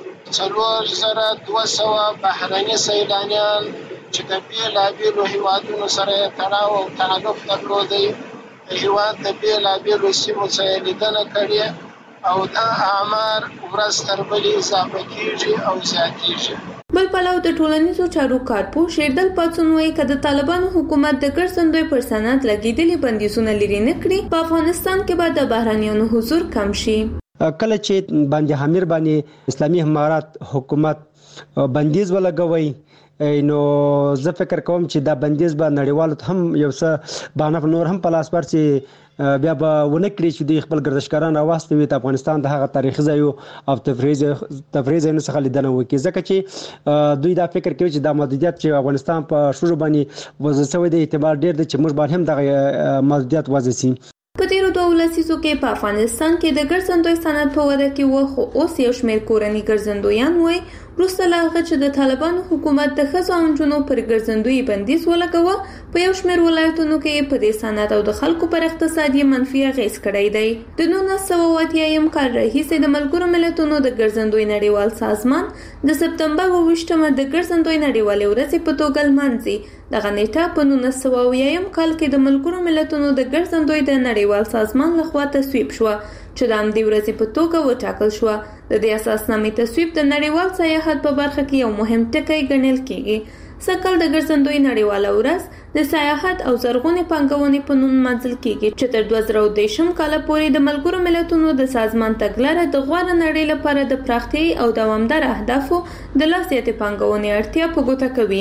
څلور زره دوه سوه بهرني سیلانیان چې د بیلابیلو هیوادونو سره تړاو او تعلق درلودی، هیواد د بیلابیلو سیمو څخه لیدنه کړې او دا اعمار ورځ تر بلې اضافه کیږي او زیاتیږي. بل پلو د ټولنیزو چارو کارپو شیردل پاتسون وایي که د طالبانو حکومت د ګرځندوی پر سند لګیدلي بندیزونه لري نه کړي، په افغانستان کې به د بهرنیانو حضور کم شي. کله چې باندې حمیر باندې اسلامي امارات حکومت بندیز ولګوي، نو زه فکر کوم چې دا بندیز به نړیوالو ته هم یو څه باندې نور هم پلاس ورسي، بیا به ونه کړي چې د خپل ګردشګران راوستوي ته افغانستان د هغه تاریخي ځایو او تفریحي ځایونو څخه لیدنه وکړي، ځکه چې دوی دا فکر کوي چې دا محدودیت چې افغانستان په شورو باندې وضع شوی دی اعتبار ډیر دی چې موږ باندې هم دغه محدودیت وضع شي. په تیرو دوه لسیزو کې په افغانستان کې د ګرځندوی صنعت په وده کې و، خو اوس یو شمېر کورني ګرځندویان وایي وروسته له هغه چې د طالبانو حکومت د ښځو او نجونو پر ګرځندوی بندیز ولګوه، په یو شمېر ولایتونو کې په دې صنعت او د خلکو پر اقتصاد یې منفي اغېز کړی دی. د نولس سوه اوه اتیایم کال راهیسې د ملګرو ملتونو د ګرځندوی نړیوال سازمان د سپتمبر اوه ویشتمه د ګرځندوی نړیوالې ورځې په توګه لمانځي. دغه نیټه په نولس سوه اویایم کال کې د ملګرو ملتونو د ګرځندوی د نړیوال سازمان لخوا تصویب شوه چې د همدې ورځې په توګه وټاکل شوه. د دې اساسنامې تصویب د نړیوال سیاحت په برخه کې یو مهم ټکی ګڼل کیږي. سږکال د ګرځندوی نړیواله ورځ د سیاحت او زرغونې پانګونې په نوم لمانځل کیږي چې تر دوه زره دېرشم کال پورې د ملګرو ملتونو د سازمان تګلاره د غوره نړۍ لپاره د پراختیايي او دوامدار اهدافو د لا زیاتې پانګونې اړتیا په ګوته کوي.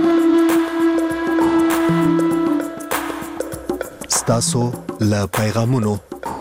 ستاسو له پیغامونو.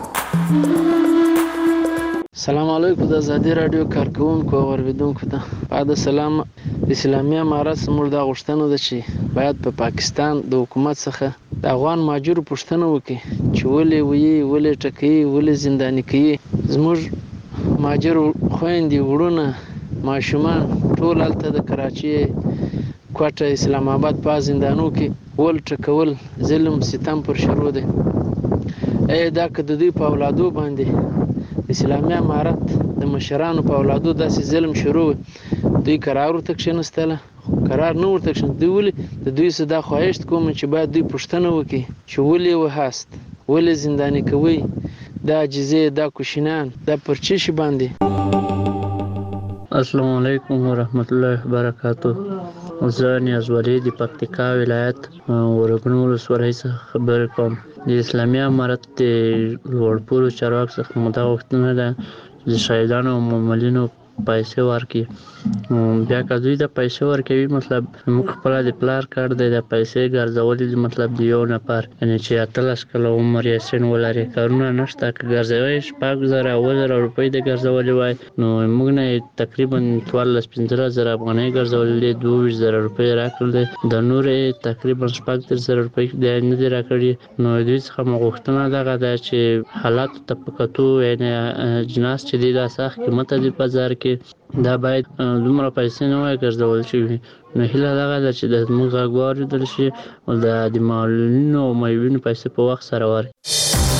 سلام علیکم د ازادي رادیو کارکونکو او اوریدونکو ته بعد سلام. اسلامي امارت زموږ د غوښتنه ده چې باید په پا پاکستان د حکومت څخه د افغان مهاجرو پوښتنه وکړي چې ولې وی ولې ټکي ولې زنداني کوي. زموږ مهاجر خويندې وړونه ماشومان ټول هلته د کراچي کوټه اسلام آباد په زندانو کې ول ټکول ظلم ستم پر شروع دي. اې دا که د دوی په اولادو باندې اسلامي امارت د مشرانو په اولادو داسې ظلم شروع دوی قرار ورته کښېنستله، قرار نه ورته کښېنست. دوی ولې د دوی څه دا خواهش کوم چې باید دوی پوښتنه وکړي چې ولې وهاست، ولې زنداني کوئ، دا عاجزې دا کوشنیان دا پر څه شي باندې. السلام علیکم ورحمت الله وبرکاته. زه نیاز ولی د پکتیکا ولایت ورګنو ولسوالۍ څخه خبرې کوم. د اسلامي امارت د لوړپوړو چارواکو څخه مو دا غوښتنه ده چې د شهیدانو او مامورینو پیسې ورکړي. بیا که دوی د پیسې ورکوي مطلب موږ خپل د پلار کار دی د پیسې ګرځولې مطلب د یو نفر یعنی چې اتلس کاله عمر یې سن ولري کارونه نشته که ګرځوي شپږ زره اووه زره روپۍ د ګرځولې وای نو موږ نه تقریبا څوارلس پنځلس زره افغانۍ ګرځولې دوه ویشت زره روپۍ راکړل د نورې تقریبا شپږ دېرش زره روپۍ د نه دي راکړي. نو دوی څخه مو غوښتنه دغه ده چې حالات ته په کتو یعنی جناس چې دی دا سخت قیمته دی په بازار کې دا باید دومره پیسې نه وای ګرځول شوي. نو هیله دغه ده چې د موږ غږ واورېدل شي او د معلولینو او معیوبینو پیسې په وخت سره ورکړي.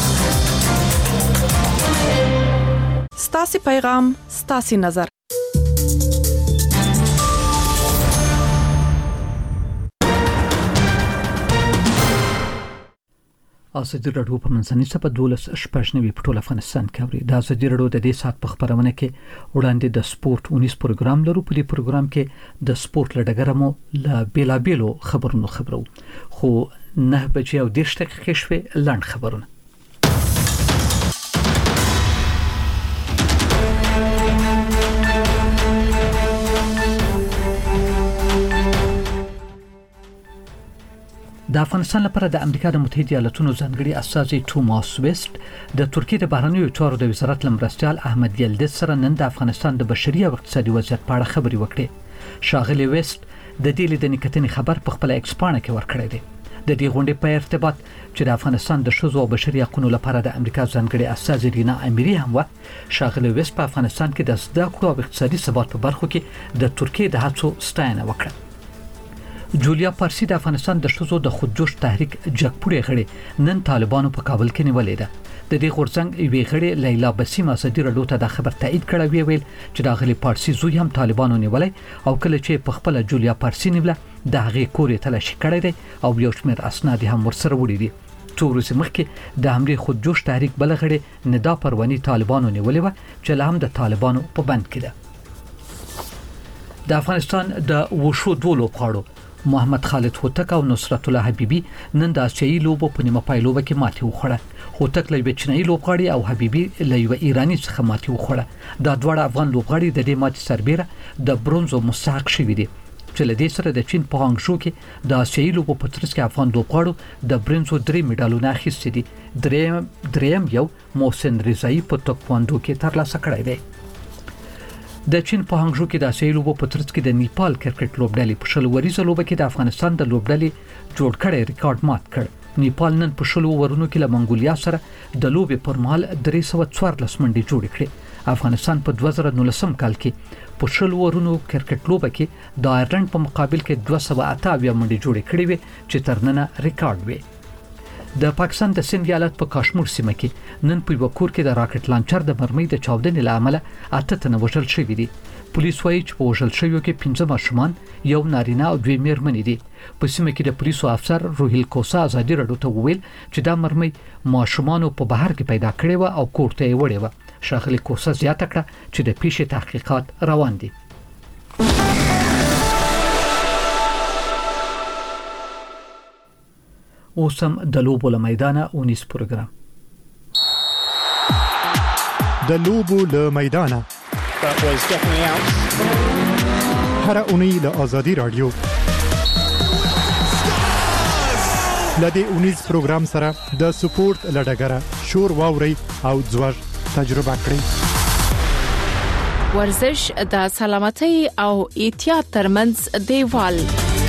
ستاسې پیغام ستاسې نظر. ازادي راډیو په منځنۍ صفحه دولس شپږ نوي په ټول افغانستان کې اوري. د ازادي راډیو د دې سات په خبرونه کې وړاندې د سپورت اونیس پروګرام لرو. په دې پروګرام کې د سپورت لړګره مو ل بیلابیلو خبرونو خبرو خو نه بجې او دېرش دقیقې شوي لاند خبرونه. د افغانستان لپاره د امریکا د متحده ایالاتونو ځانګړي استازي توماس ویست د ترکیې د بهرنیو چارو د وزارت لمرستیال احمد یلدز سره نن د افغانستان د بشري او اقتصادي وضعیت په اړه خبرې وکړې. شاغلي ویست د دې لیدنې کتنې خبر په خپل ایکس پاڼه کې ورکړی دی. د دې غونډې په ارتباط چې د افغانستان د ښځو او بشري حقوقو لپاره د امریکا ځانګړي استازي رینا امیری هم و، شاغلي ویست په افغانستان کې د زده کړو او اقتصادي ثبات په برخو کې د ترکیې د هڅو ستاینه وکړه. جولیا پارسی د افغانستان د ښځو د خودجوش تحریک جګپوړې غړي نن طالبانو په کابل کې نیولې ده. د دې غورځنګ یوې غړي لیلا بسیم ازادي راډیو ته د خبر تایید کړی وی ویل چې د غلي پارسی زوی هم طالبانو نیولې او کله چې په خپل جولیا پارسی نیوله د هغې کورې تلاشي کړی دی او یو شمېر اسناد هم ورسره وړي دي. څو ورځې مخکې د حملې خودجوش تحریک بل غړي ندا پروانی طالبانو نیولې و چې له هم د طالبانو په بند کې ده. د افغانستان د وشو دوه لوبغاړو محمد خالد هوتک او نصرت الله حبیبی نن د آسیایي لوبو په نیمه پایلوبه کې ماتې وخوړه. هوتک له یوه چینایي لوبغاړي او حبیبی له یوه ایرانی څخه ماتې وخوړه. دا دواړه افغان لوبغاړي د دې ماتې سربیره د برونزو مستحق شوي دي چې له دې سره د چین په هانګژو کې د آسیایي لوبو په ترڅ کې افغان لوبغاړو د برونزو درې میډالونه اخیستي دي. دریم دریم یو محسن رضایی په تکواندو کې ترلاسه کړی دی. د چین په هانګژو کې د آسیایي لوبو په ترڅ کې د نیپال کرکټ لوبډلې په شلو وریزه لوبه کې د افغانستان د لوبډلې جوړ کړی ریکارډ مات کړ. نیپال نن په شلو ورونو کې له منګولیا سره د لوبې پر مهال درې سوه څوارلس منډې جوړې کړې. افغانستان په دوه زره نولسم کال کې په شلو ورونو کرکټ لوبه کې د آیرلند په مقابل کې دوه سوه اته اویا منډې جوړې کړې وې چې تر ننه ریکارډ وې. د پاکستان د سند ایالت په کاشمیر سیمه کې نن په یو کور کې د راکټ لانچر د مرمۍ د چاودنې له امله اته تنه وژل شوي دي. پولیس وایي چې په وژل شویو کې پنځه ماشومان، یو نارینه او دوی میرمنې دي. په سیمه کې د پولیسو افسر روهیل کوسا ازادي راډیو ته وویل چې دا مرمۍ ماشومانو په بهر کې پیدا کړې و او کور ته یې وړې و. شاغلي کوسا زیاته کړه چې د پیښې تحقیقات روان دي. اوسم د لوبو له میدانه اونیس پروګرام. د لوبو له میدانه هر اونۍ له آزادي راډیو لدې اونیس پروګرام سره د سپورت لړګره شور واوري او ځوړ تجربه کړئ. ورزش د سلامتۍ او احتیاط ترمنځ دیوال.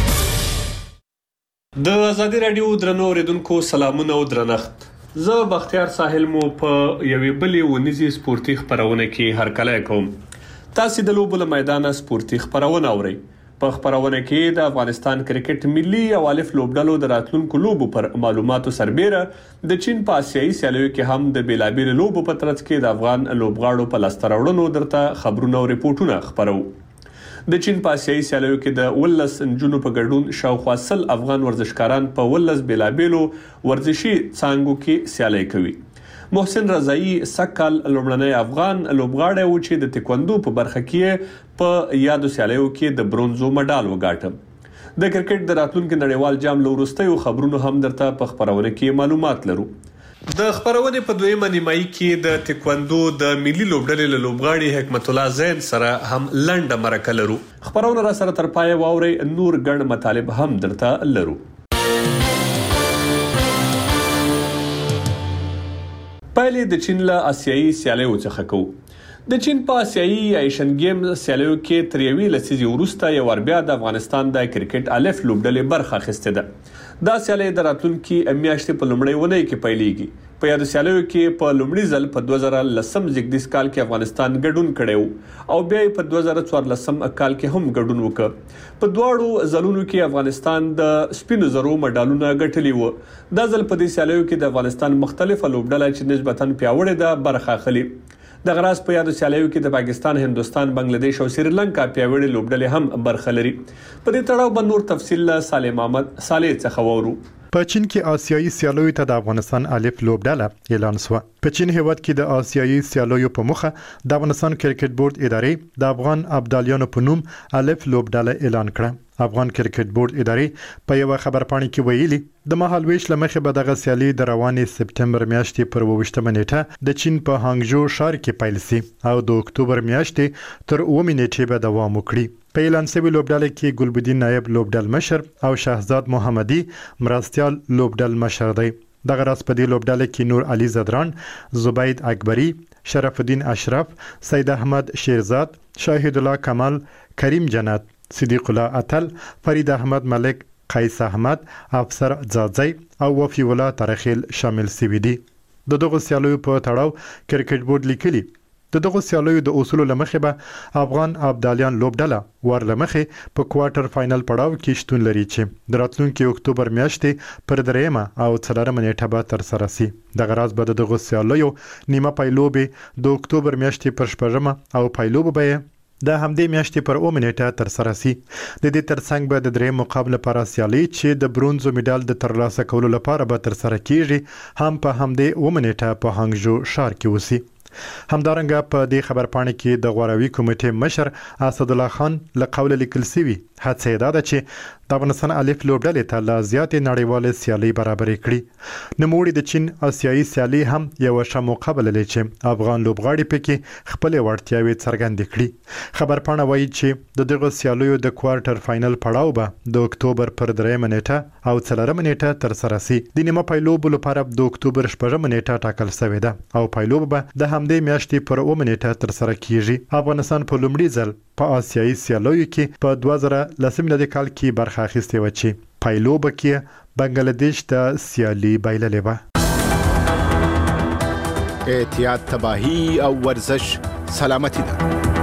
د آزادي راډیو درنو اوریدونکو سلامونه او درنښت. زه بختیار ساحل مو په یوې بلې ونیزي سپورتي خبرونه کې هرکلی کوم. تاسو د لوبو له میدانه سپورتي خبرونه اورئ. په خبرونه کې د افغانستان کرکټ ملي او الف لوبډلو د راتلونکو لوبو پر معلوماتو سربېره د چین په آسیایي سیالیو کې هم د بیلابیل لوبو په ترڅ کې د افغان لوبغاړو په لاسته راوړنو درته خبرونه او ریپورتونه خبرو. د چین په آسیایي سیالیو کې د ولس نجونو په ګډون شاوخوا سل افغان ورزشکاران په ولس بیلابیلو ورزشي څانګو کې سیالي کوي. محسن رضایی سکل لومړنی افغان لوبغاړی و چې د تکواندو په برخه کې په یادو سیالیو کې د برونزو مډال وګاټه. د کرکټ د راتلونکي نړیوال جام له وروستیو خبرونو هم درته په خبرونه کې معلومات لرو. د خبرونې په دویمه نیمایي کې د تکواندو د ملي لوبډلې له لوبغاړي حکمت الله زین سره هم لنډه مرکه لرو. خبرونه را سره تر پای واوري، نور ګڼ مطالب هم درته لرو. پایلې د چین له آسیایي سیالیو څخه کوو. د چین په آسیایي ایشن گیم سیالیو کې تر یوې لسیزې وروسته یو ور بیا د افغانستان د کرکټ الف لوبډلې برخه اخیستې ده. دا سیالي د راتلونکي میاشتې په لومړۍ ونې کې پیلېږي. په یاد سیالیو کې په لومړي ځل په دوه زره لسم زیږدیز کال کې افغانستان ګډون کړی او بیا په دوه زره څوارلسم کال کې هم ګډون وکړ. په دواړو ځلونو کې افغانستان د سپینو زرو مډالونه ګټلي وو. دا ځل په دې سیالیو کې د افغانستان مختلفه لوبډله چې نسبتاً پیاوړې ده برخه اخلي. د غراس په یاد سیالیو کې د پاکستان، هندستان، بنگلاديش او سریلانکا پیاوړې لوبډلې هم برخه لري. په دې تړاو به نور تفصیل له سالم احمد صالح څخه وورو. په چین کې آسیایي سیالیو ته د افغانستان الف لوبډله اعلان شو. په چین هیواد کې د آسیایي سیالیو په مخه د افغانستان کرکټ بورډ ادارې د افغان ابدالیانو په نوم الف لوبډله اعلان کړه. افغان کرکټ بورډ ادارې په یو خبرپاڼه کې ویلي د مهالويش لمخې به دغه سیالي د روانې سپټمبر میاشتې پر اووه نیټه د چین په هانګجو ښار کې پیل شي او د اکتوبر میاشتې تر اووه نیټې به دوام وکړي. په اعلان شوی لوبډله کې ګلبدین نایب لوبډل مشر او شهزاد محمدي مرستيال لوبډل مشر دی. دغه راس په دې لوبډله کې نور علي زدران، زبید اکبری، شرف الدین اشرف، سید احمد شیرزاد، شاهد الله کمال، کریم جنت، صدیق الله اتل، فرید احمد ملک، قیس احمد، افسر زادزی او وفی الله ترخیل شامل سوي دي. د دغه سیالیو په تړاو کرکټ بورډ لیکلي د دغه سیالیو د اصول لمخې به افغان ابدالیان لوبډله ور لمخې په کوارټر فائنل پړاو کې شتون لري چې د راتلونکي اکتوبر میاشتې پر دریمه او څلورمه نیټه به تر سره شي. دغه راز به دغه سیالیو نیمه پایلوبې د اکتوبر میاشتې پر شپږمه او پایلوب به د همدې میاشتې پر اومه نیټه تر سره شي. د دې ترڅنګ به د دریم مقابله پر سیالي چې د برونزو میډال د ترلاسه کولو لپاره به تر سره کیږي هم په همدې اومه نیټه په هانګجو ښار کې وسی. همدارنګه په دې خبرپاڼه کې د غوراوي کمیټې مشر اسد الله خان له قوله لیکل شوی هڅه ده چې د افغانستان الف لوبډلې ته لا زیاتې نړیواله سیالي برابرې کړي. نوموړي د چین آسیایي سیالي هم یو ښه موقع بللې چې افغان لوبغاړي پکې خپل وړتیاوې څرګندې کړي. خبرپاڼه وایي چې د دغه سیالیو د کوارټر فائنل پړاو به د اکتوبر پر دریمه نیټه او څلورمه نیټه تر سره شي. د نیمه پایلوب لپاره د اکتوبر شپږمه نیټه ټاکل شوې ده او پایلوب به د همدې میاشتې پر اووه نیټه تر سره کیږي. افغانستان په لومړي ځل په آسیایي سیالیو کې په دوه زره لسم کال کې برخه اخیستې و چې پایلوب کې بنگلاديش ته سیالي بایللې و. احتیاط، تباہی او ورزش سلامتی ده.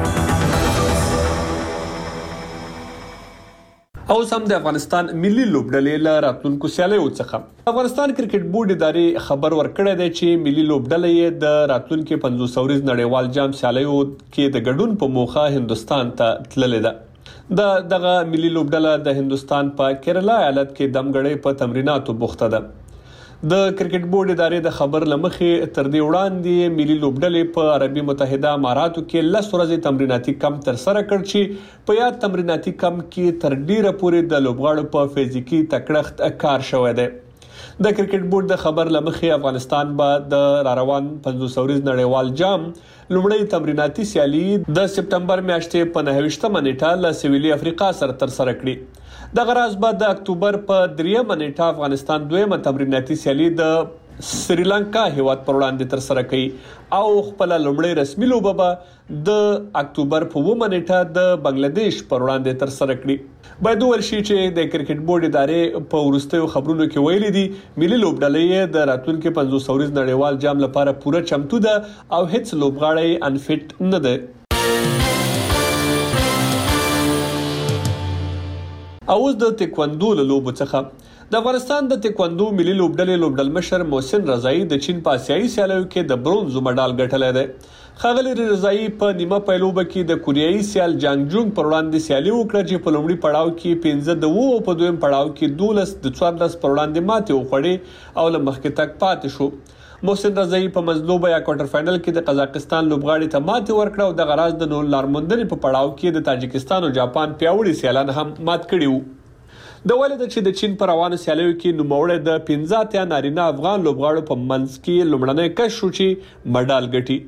او سم د افغانستان ملي لوبډلې له راتلونکو سیالیو څخه افغانستان کرکټ بورډ ادارې خبر ورکړی دی چې ملي لوبډلې د راتلونکو پنځوس اوريز نړیوال جام سیالیو کې د ګډون په موخه هندستان ته تللې ده. د دغه ملي لوبډله د هندستان په کیرلا ایالت کې دمګړې په تمریناتو بوخته ده. د کرکټ بورډ ادارې د خبر لمخې تر دې وړاندې ملي لوبډلې په عربي متحده اماراتو کې لس ورځې تمریناتي کم تر سره کړ چې په یاد تمریناتي کم کې تر ډیره پورې د لوبغاړو په فزیکی تکړښت کار شوی دی. د کرکټ بورډ د خبر لمخې افغانستان به د روان پنځوس اوريز نړیوال جام لومړی تمریناتي سیالي د سپټمبر میاشتې په نهه ویشتمه نیټه له سویلي افریقا سره تر سره کړي. د غراز بعد د اکتوبر په دریمه نیټه افغانستان دویمه تمریناتي سیالي د سریلانکا هیواد پر وړاندې تر سره کوي او خپل لومړی رسمي لوبه به د اکتوبر په اوومه نیټه د بنگلاديش پر وړاندې تر سره کړي. باید ورشي چې د کرکټ بورډ ادارې په ورستیو خبرونو کې ویلي دي ملي لوبډلې د راتلونکو پنځوس اوريز نړیوال جام لپاره پوره چمتو ده او هیڅ لوبغاړی انفټ نه ده. اوس د تکواندو له لوبو څخه د افغانستان د تکواندو ملي لوبډلې لوبډل مشر محسن رضایی د چین په آسیایي سیالیو کې د برونزو مډال ګټلی دی. ښاغلي رضایی په نیمه پایلوبه کې د کوریایي سیال جانګ جونګ پر وړاندې سیالي وکړه چې په لومړي پړاو کې پنځه د وو په دویم پړاو کې دولس د څوارلس پر وړاندې ماتې وخوړې او له مخکې تک پاتې شو. محسن رضایی په مزلوبه یا کوارټر فائنل کې د قزاقستان لوبغاړي ته ماتې ورکړه او د غراز د نور لارموندنې په پړاو کې د تاجکستان او جاپان پیاوړي سیالان هم مات کړي وو. د ولید چې د چین پر روانو سیالیو کې نوموړی د پنځه اتیا نارینه افغان لوبغاړو په منځ کې لومړنی کس شو چې مډال ګټي.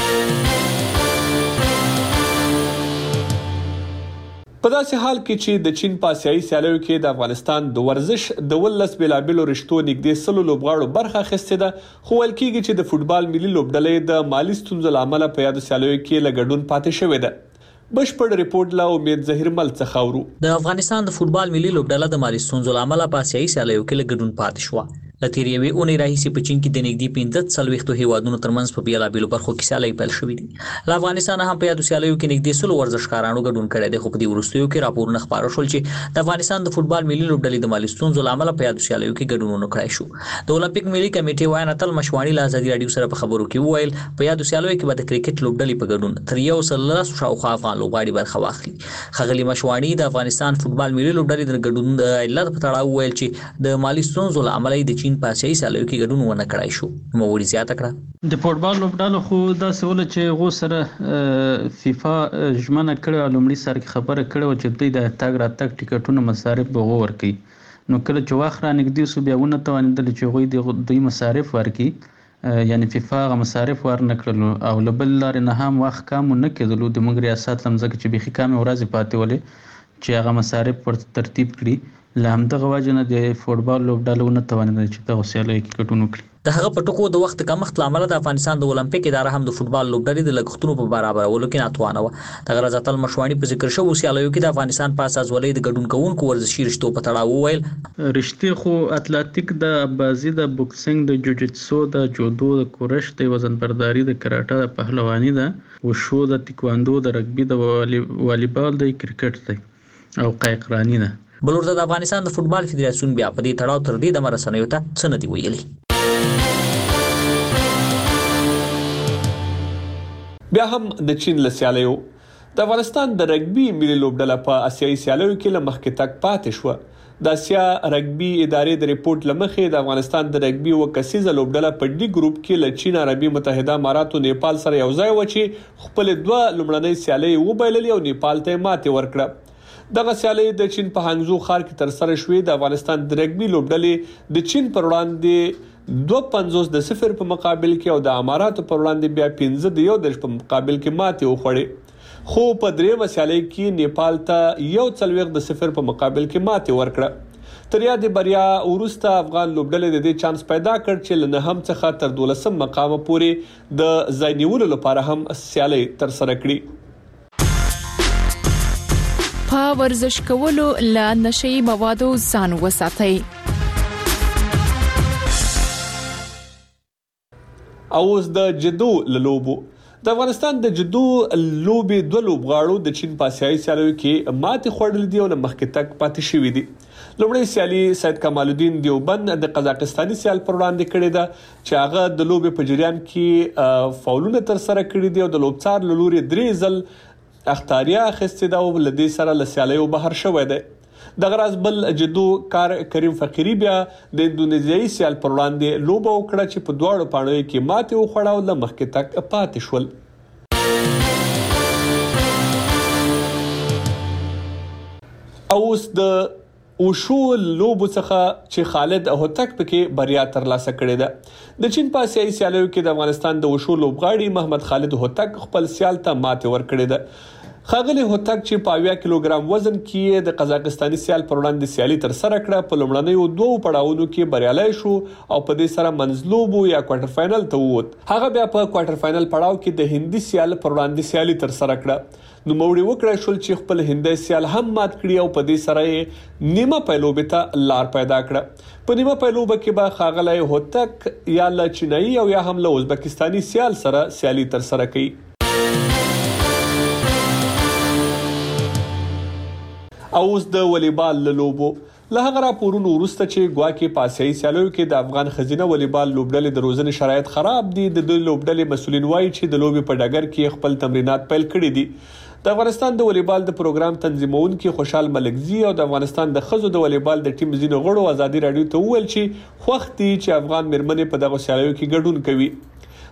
په داسې حال کې چې د چین په آسیایي سیالیو کې د افغانستان د ورزش د ولس بېلابېلو رشتو نږدې سلو لوبغاړو برخه اخیستې ده، خو ویل کېږي چې د فوټبال ملي لوبډلې د مالي ستونزو له امله په یادو سیالیو کې له ګډون پاتې شوې ده. بشپړ ریپورت لا امید ظهیر مل څخه اورو. د افغانستان د فوټبال ملي لوبډله د مالي ستونزو له امله په آسیایي سیالیو کې له ګډون پاتې شوه. له تېرې یوې اونۍ راهیسې په چین کې د نږدې پنځه څلوېښتو هیوادونو ترمنځ په بېلابېلو برخو کې سیالۍ پیل شوې دي. له افغانستانه هم په یادو سیالیو کې نږدې سلو ورزشکارانو ګډون کړی دی، خو په دې وروستیو کې راپورونه خپاره شول چې د افغانستان د فوټبال ملي لوبډلې د مالي ستونزو له امله په یادو سیالیو کې ګډون ونه کړی شو. د اولمپیک ملي کمیټې وایي اتل مشواڼي له ازادي راډیو سره په خبرو کې وویل په یادو سیالیو کې به د کرکټ لوبډلې په ګډون تر یو سل لسو شاوخوا افغان لوبغاړي برخه واخلي. ښاغلي مشواڼي د افغانستان فوټبال ملي لوبډلې د ګډون د علت په تړاو وویل چې د مالي ستونزو له امله د چین په آسیایي سیالیو کې ګډون ونه کړای شو. نوموړي زیاته کړه د فوټبال لوبډلو خو داسې وله چې هغو سره فیفا ژمنه کړې او لومړي سر کې خبره کړې وه چې دوی د تګ راتګ ټکټونو مصارف به هغو ورکوي. نو کله چې وخت رانږدې شو بیا ونه توانېدل چې هغوی د دوی مصارف ورکړي، یعنې فیفا هغه مصارف ورنه کړلو او له بل لارې نه هم وخت کم ونه کېدلو. د موږ ریاست له مځکه چې بیخي کمې ورځې پاتې ولې چې هغه مصارف ورته ترتیب کړي، له همدغه وجې نه د فوټبال لوبډلو ونه توانېدل چې دغو سیالیو کې ګډون وکړي. د هغه په ټکو د وخت کمښت له امله د افغانستان د اولمپیک اداره هم د فوټبال لوبډلې د لګښتونو په برابرولو کې ناتوانه وه. دغه ورځ اتل مشواڼي په ذکر شوو سیالیو کې د افغانستان په اساسولۍ د ګډون کوونکو ورزشي رشتو په تړاو وویل رشتې خو اتلاتیک، د بازي، د بوکسینګ، د جوجیتسو، د جودو، د کورش، د وزن برداري، د کراټه، د پهلواني، د وشو، د تیکواندو، د رګبي، د والیبال، د کرکټ دی او قایقراني ده. بل ورته د افغانستان د فوټبال فدراسیون بیا په دې تړاو تر دې دمه رسنیو ته څه نه دي ویلي. بیا هم د چین له سیالیو د افغانستان د رګبي ملي لوبډله په آسیایي سیالیو کې له مخکې تګ پاتې شوه. د اسیا رګبي ادارې د ریپورت له مخې د افغانستان د رګبي اوه کسیزه لوبډله په ډي ګروپ کې له چین، عربي متحده اماراتو، نیپال سره یو ځای وه چې خپلې دوه لومړنۍ سیالۍ وبایللې او نیپال ته یې ماتې ورکړه. دغه سیالۍ د چین په هانګزو ښار کې ترسره شوې. د افغانستان د رګبي لوبډلې د چین پر وړاندې دوه پنځوس د صفر په مقابل کې او د اماراتو پر وړاندې بیا پنځه د یو دېرش په مقابل کې ماتې وخوړې، خو په درېیمه سیالۍ کې نیپال ته یو څلوېښت د صفر په مقابل کې ماتې ورکړه. تر یادې بریا وروسته افغان لوبډلې د دې چانس پیدا کړ چې له نهم څخه تر دولسم مقامه پورې د ځای نیولو لپاره هم سیالۍ ترسره کړي. په ورزش کولو له نشئی موادو ځان وساتئ. اوس د جدو لوبو د افغانستان د جدو لوبي دوه لوبغاړو د چین په آسیایي سیالیو کې ماتې خوړلې دي او له مخکې تګ پاتې شوي دي. لومړی سیالي سید کمال الدین دیوبند د قزاقستاني سیال پر وړاندې کړې ده چې هغه د لوبې په جریان کې فاولونه ترسره کړي دي او د لوبڅار له لوري درې ځل اختاریه اخیستې ده او له دې سره له سیالیو بهر شوی دی. دغه راز بل جدو کار کریم فقیری بیا د اندونیزیایي سیال پر وړاندې لوبه وکړه چې په دواړو پاڼو کې ماتې وخوړه او له مخکې تګ پاتې شول. اوس د وشو لوبو څخه چې خالد هوتک پکې بریا ترلاسه کړې ده. د چین په آسیایي سیالیو کې د افغانستان د وشو لوبغاړي محمد خالد هوتک خپل سیال ته ماتې ورکړې ده. ښاغلي هوتک چې په اویا کیلوګرام وزن کې د قزاقستاني سیال پر وړاندې سیالي ترسره کړه، په لومړنیو دوو پړاوونو کې بریالی شو او په دې سره منځلوبو یا کوارټر فاینل ته ووت. هغه بیا په کوارټر فاینل پړاو کې د هندي سیال پر وړاندې سیالي ترسره کړه. نوموړي وکړای شول چې خپل هندي سیال هم مات کړي او په دې سره یې نیمه پایلوبې ته لار پیدا کړه. په نیمه پایلوبه کې به ښاغلی هوتک یا له چینایي او یا هم له ازبکستاني سیال سره سیالي ترسره کوي. اوس د والیبال لوبو له هغه راپورونو وروسته چې ګواکې په آسیایي سیالیو کې د افغان ښځینه والیبال لوبډلې د روزنې شرایط خراب دي. د دوی لوبډلې مسؤلین وایي چې د لوبې په ډګر کې خپل تمرینات پیل کړي دي. د افغانستان د والیبال د پروګرام تنظیمونکي خوشحال ملکزي او د افغانستان د ښځو د والیبال د ټیم ځینو غړو ازادي راډیو ته وویل چې خوښ دي چې افغان میرمنې په دغه سیالیو کې ګډون کوي.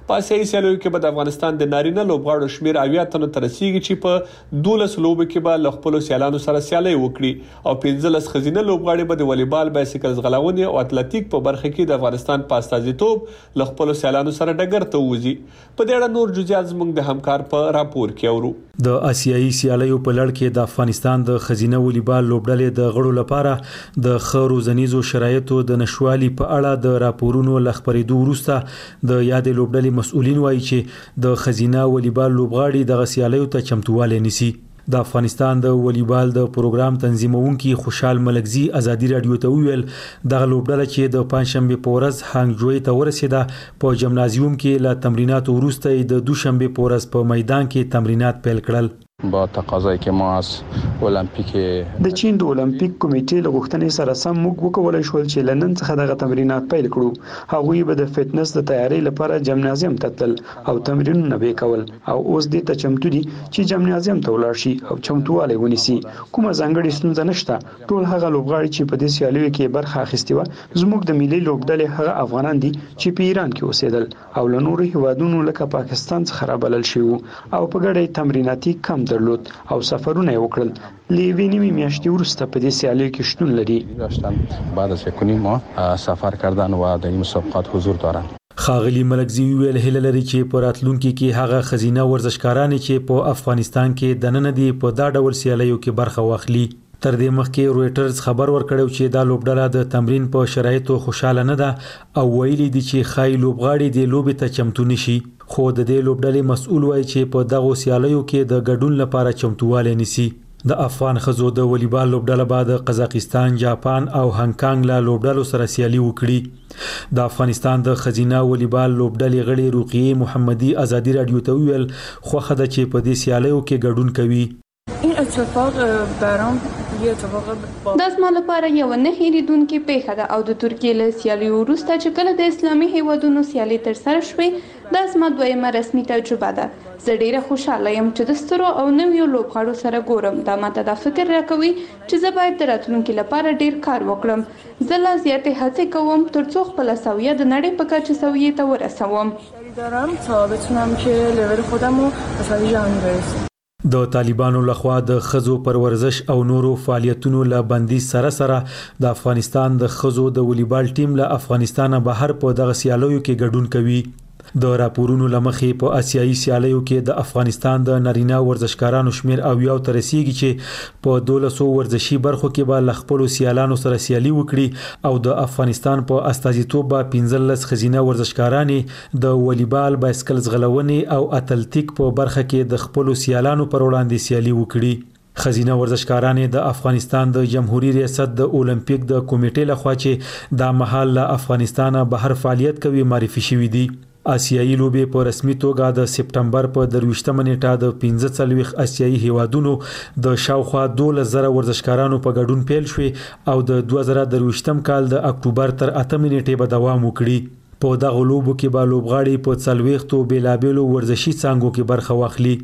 په آسیایي سیالیو کې به د افغانستان د نارینه لوبغاړو شمیر اویا تنو ته رسیږي چې په دولس لوبو کې به له خپلو سیالانو سره سیالي وکړي او پنځلس ښځینه لوبغاړي به د والیبال، بایسکل ځغلونې او اتلټیک په برخه کې د افغانستان په استازیتوب له خپلو سیالانو سره ډګر ته وځي. په دې اړه نور جزئیات زموږ د همکار په راپور کې اورو. د آسیایي سیالیو په لړ کې د افغانستان د ښځینه والیبال لوبډلې د غړو لپاره د ښه روزنیزو شرایطو د نشوالي په اړه د راپورونو له خپرېدو وروسته د یادې لوبډلې مسؤلین وایي چې د ښځینه والیبال لوبغاړي دغه سیالیو ته چمتووالی نیسي. د افغانستان د والیبال د پروګرام تنظیمونکي خوشحال ملکزي ازادي رادیو ته ویل دغه لوبډله چې د پنځشنبه په ورځ هانګجوی ته ورسېده په جمنازیوم کې له تمریناتو وروسته د دوشنبه په ورځ په میدان کې تمرینات پیل کړل. با تقاضای که ما از المپیک د چین د المپیک کمیټې له غوښتنې سره سم موږ وکولای شو چې لندن څخه دغه تمرینات پیل کړو. هغوی به د فټنس د تیاری لپاره جمنازیم ته تلل او تمرینونه به کول او اوس دې ته چمتو دي چې جمنازیم ته ولاړ شي او چمتووالی ونیسي. کومه ځانګړې ستونزه نشته. ټول هغه لوبغاړي چې په دې سیالیو کې برخه اخیستې و زموږ د ملي لوبډلې هغه افغانان دي چې په ایران کې اوسېدل او له نورو هیوادونو لکه پاکستان څخه رابلل شوي او په ګډه تمریناتي کم درلود او سفرونه وکړل. لیوی نیمه میاشتې وروسته په دې سیالیو کې شتون لري. داشتن بعد از یک ماه سفر کردن و در این مسابقات حضور دارن. خاغلی ملکزی ویل هله لري چې په راتلونکي کې هغه خزینه ورزشکاران چې په افغانستان کې دننه دي په دا ډول سیالیو کې برخه واخلي. تر دې مخکې رويټرز خبر ورکړو چې دا لوبډله د تمرین په شرایطو خوشاله نه ده او ویلي دي چې خای لوبغاړي د لوبې ته چمتو نشي. خو د دې لوبډلې مسؤل وایي چې په دغه سیالیو کې د ګډون لپاره چمتووالی نیسي. د افغان ښځو د والیبال لوبډله بعد قزاقستان، جاپان او هانګ کانګ له لوبډلو سره سیالي وکړي. د افغانستان د ښځینه والیبال لوبډلې غړي رقیه محمدي ازادي رادیو ته ویل خوخه ده چې په دې سیالیو کې ګډون کوي. این اتفاق برام یه اتفاق د اسما لپاره یو نه هېریدونکې پیښه ده او د ترکیې له سیالي وروسته چې کله د اسلامي هیوادونو سیالي ترسره شوې د اسما دویمه رسمي تجربه ده. زه ډیره خوشاله یم چې د سترو او نویو لوبغاړو سره ګورم. دا ماته دا فکر راکوي چې زه باید د راتلونکي لپاره ډیر کار وکړم. زه لا زیاتې هڅې کوم ترڅو خپله سویه د نړۍ په کچه سویې ته ورسوم. دارم تا بتونم که لول خودم رو به سویه جهانی برسونم. د طالبانو لخوا د خزو پر ورزش او نورو فعالیتونو له بندیز سره سره د افغانستان د خزو د والیبال ټیم له افغانستان بهر په دغه سیالیو کې ګډون کوي. د راپورونو لمخې په آسیایي سیالیو کې د افغانستان د نارینه ورزشکارانو شمیر او یو تر رسیدي چې په دولسو ورزشي برخو کې به ل خپل سیالانو سره سیالي وکړي او د افغانستان په استازیتوب به پنځلس خزینه ورزشکارانې د والیبال، بایسکل ځغلونې او اتلټیک په برخه کې د خپل سیالانو پر وړاندې سیالي وکړي. خزینه ورزشکارانې د افغانستان د جمهوریت ریاست د اولمپیک د کمیټې لخوا چې د محل له افغانستان بهر فعالیت کوي معرفي شوې دي. آسیایي لوبې په رسمي توګه د سپټمبر په درویشتمه نیټه د پنځه څلوېښت آسیایي هیوادونو د شاوخوا دولس زره ورزشکارانو په ګډون پیل شوې او د دوه زره درویشتم کال د اکتوبر تر اتمې نیټې به دوام وکړي. په دغه لوبو کې به لوبغاړي په څلوېښتو بېلابېلو ورزشي څانګو کې برخه واخلي.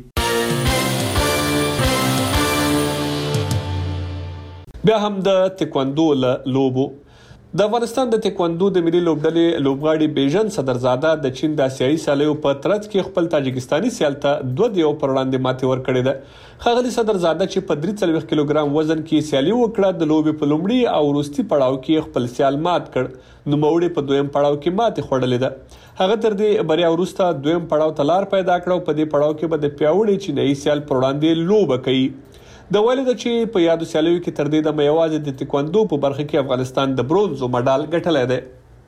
بیا هم د تکواندو له لوبو د افغانستان د تکواندو د ملي لوبډلې لوبغاړي بیژن صدرزاده د چین د آسیایي سیالیو په ترڅ کې خپل تاجکستاني سیال ته دوه دیو پر وړاندې ماتې ورکړې ده. ښاغلي صدرزاده چې په درې څلوېښت کیلوګرام وزن کې سیالي وکړه د لوبې په لومړي او وروستي پړاو کې خپل سیال مات کړ. نوموړي په دویم پړاو کې ماتې خوړلې ده. هغه تر دې بریا وروسته دویم پړاو ته لار پیدا کړه او په دې پړاو کې به د پیاوړي چینایي سیال پر وړاندې لوبه کوي. د ویلو ده چې په یادو سیالیو کې تر دې دمه یوازې د تکواندو په برخه کې افغانستان د برونزو مډال ګټلی دی.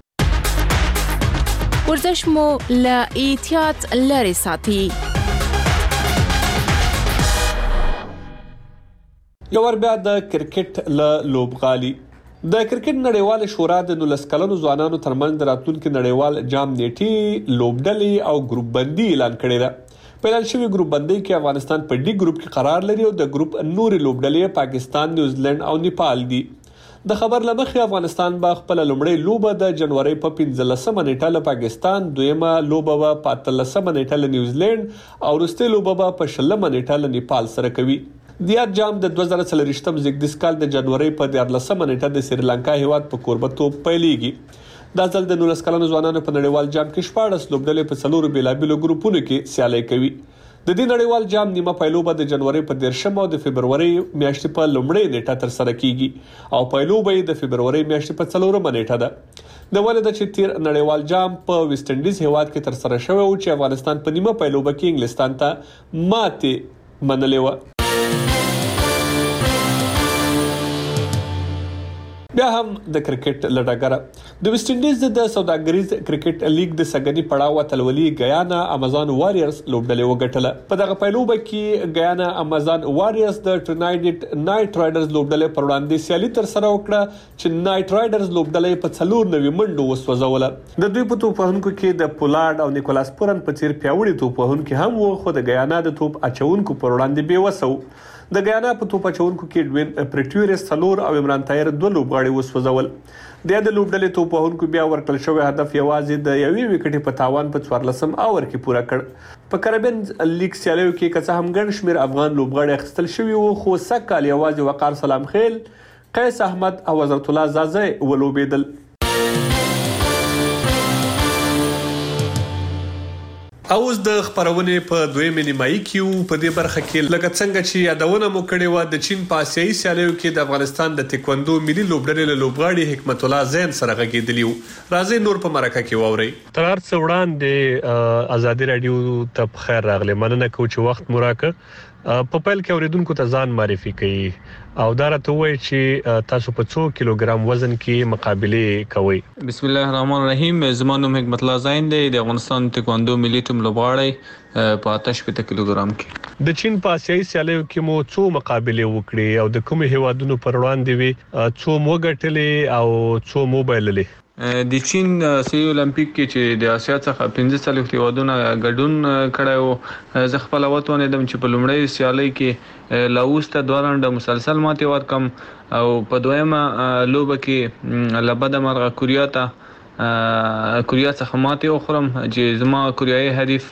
ورزش مو له احتیاط لرې ساتي. یو ور بیا د کرکټ له لوبغالي د کرکټ نړیوال شورا د نولس کلنو ځوانانو ترمنځ د راتلونکي نړیوال جام نیټې لوبډلې او ګروپ بندي اعلان کړې ده. په اعلان شوي ګروپ بندۍ کې افغانستان په ډي ګروپ کې قرار لري او د ګروپ نورې لوبډلې پاکستان، نیوزیلند او نیپال دي. د خبر لمخې افغانستان به خپل لومړی لوبه د جنوري په پنځلسمه نیټه له پاکستان، دویمه لوبه به په اتلسمه نیټه له نیوزیلند او وروستۍ لوبه به په شلمه نیټه له نیپال سره کوي. د یاد جام د دوه زره څلوېښتم زیږدیز کال د جنوري په دیارلسمه نیټه د سریلانکا هیواد په کوربتوب پیلېږي. دا ځل د نولس کلنو ځوانانو په نړیوال جام کې شپاړس لوبډلې په څلورو بیلابیلو ګروپونو کې سیالي کوي. د دې نړیوال جام نیمه پایلوبه د جنوري په دیرشم او د فبروري میاشتې په لومړۍ نیټه تر سره کیږي او پایلوبه د فبروري میاشتې په څلورمه نیټه ده. د ولې د چې تیر نړیوال جام په ویسټ انډیز هیواد کې تر سره شوی او چې افغانستان په نیمه پایلوبه کې انګلستان ته ماتې منلې و. بیا هم د کرکټ لډاګره د ویسټ انډیز د سوداګریز کرکټ لیګ د سګنی پړاو اتلولي غیانا امازون واريرز لوبډلې وګټله. په دغه پایلوبه کې غیانا امازون واريرز د ټرینایډ نایټ رایډرز لوبډلې پر وړاندې سیالي تر سره وکړه چې نایټ رایډرز لوبډلې په څلور نوي منډو وسوځوله. د دوی په توپ وهونکو کې د پولارد او نیکولاس پورن په څیر پیاوړي توپ وهونکي هم وو، خو د غیانا د توپ اچونکو پر وړاندې بې وسو. د غیانا په توپ اچونکو کې ډوین پریټوریس څلور او عمران طاهر دوه لوبغاړي وسوځول. د د لوبډلې توپ وهونکو بیا ورکړل شوی هدف یوازې د یوې وکټې په تاوان په څوارلسم اوور کې پوره کړ. په کریبین لیګ سیالیو کې که څه هم ګڼ شمېر افغان لوبغاړي اخیستل شوي وو، خو سږ کال یوازې وقار سلام خیل، قیس احمد او حضرت الله زازی ولوبېدل. اوس د خبرونه په دویمه نیمایي کې په دې برخه کې لکه څنګه چې یادونه مو کړې و د چین په آسیایي سیالیو کې د افغانستان د تکوندو ملي لوبډلې له لوبغاړي حکمت الله زین سره غږیدلی وو. راځي نور په مرکه کې واوري. تر څو وړاندې ازادي رادیو ته په خیر راغلی، مننه کوم چې وخت مو راکړ. په پیل کې اوریدونکو ته ځان معرفي کړئ او دا راته وایي چې تاسو په څو کیلوګرام وزن کې مقابله کوئ. بسم الله الرحمن الرحیم. زما نوم حکمت الله زین دی، د افغانستان تکواندو ملي ټیم لوبغاړی په آتش پته کیلوګرام کې. د چین په آسیایي سیالیو کې مو څو مقابله وکړې او د کوم هیوادونو پر وړاندې وي، څو مو ګټلې او څو مو بایللې؟ د چین آسیایي اولمپیک کې چې د آسیا څخه پنځه څلوېښت هیوادونه ګډون کړی و، زه خپله وتوانېدم چې په لومړۍ سیالۍ کې لاوس ته دوه رانډه مسلسل ماتې ورکړم او په دویمه لوبه کې له بده مرغه کوریا ته کوریا څخه ماتې وخورم چې زما کوریایي حریف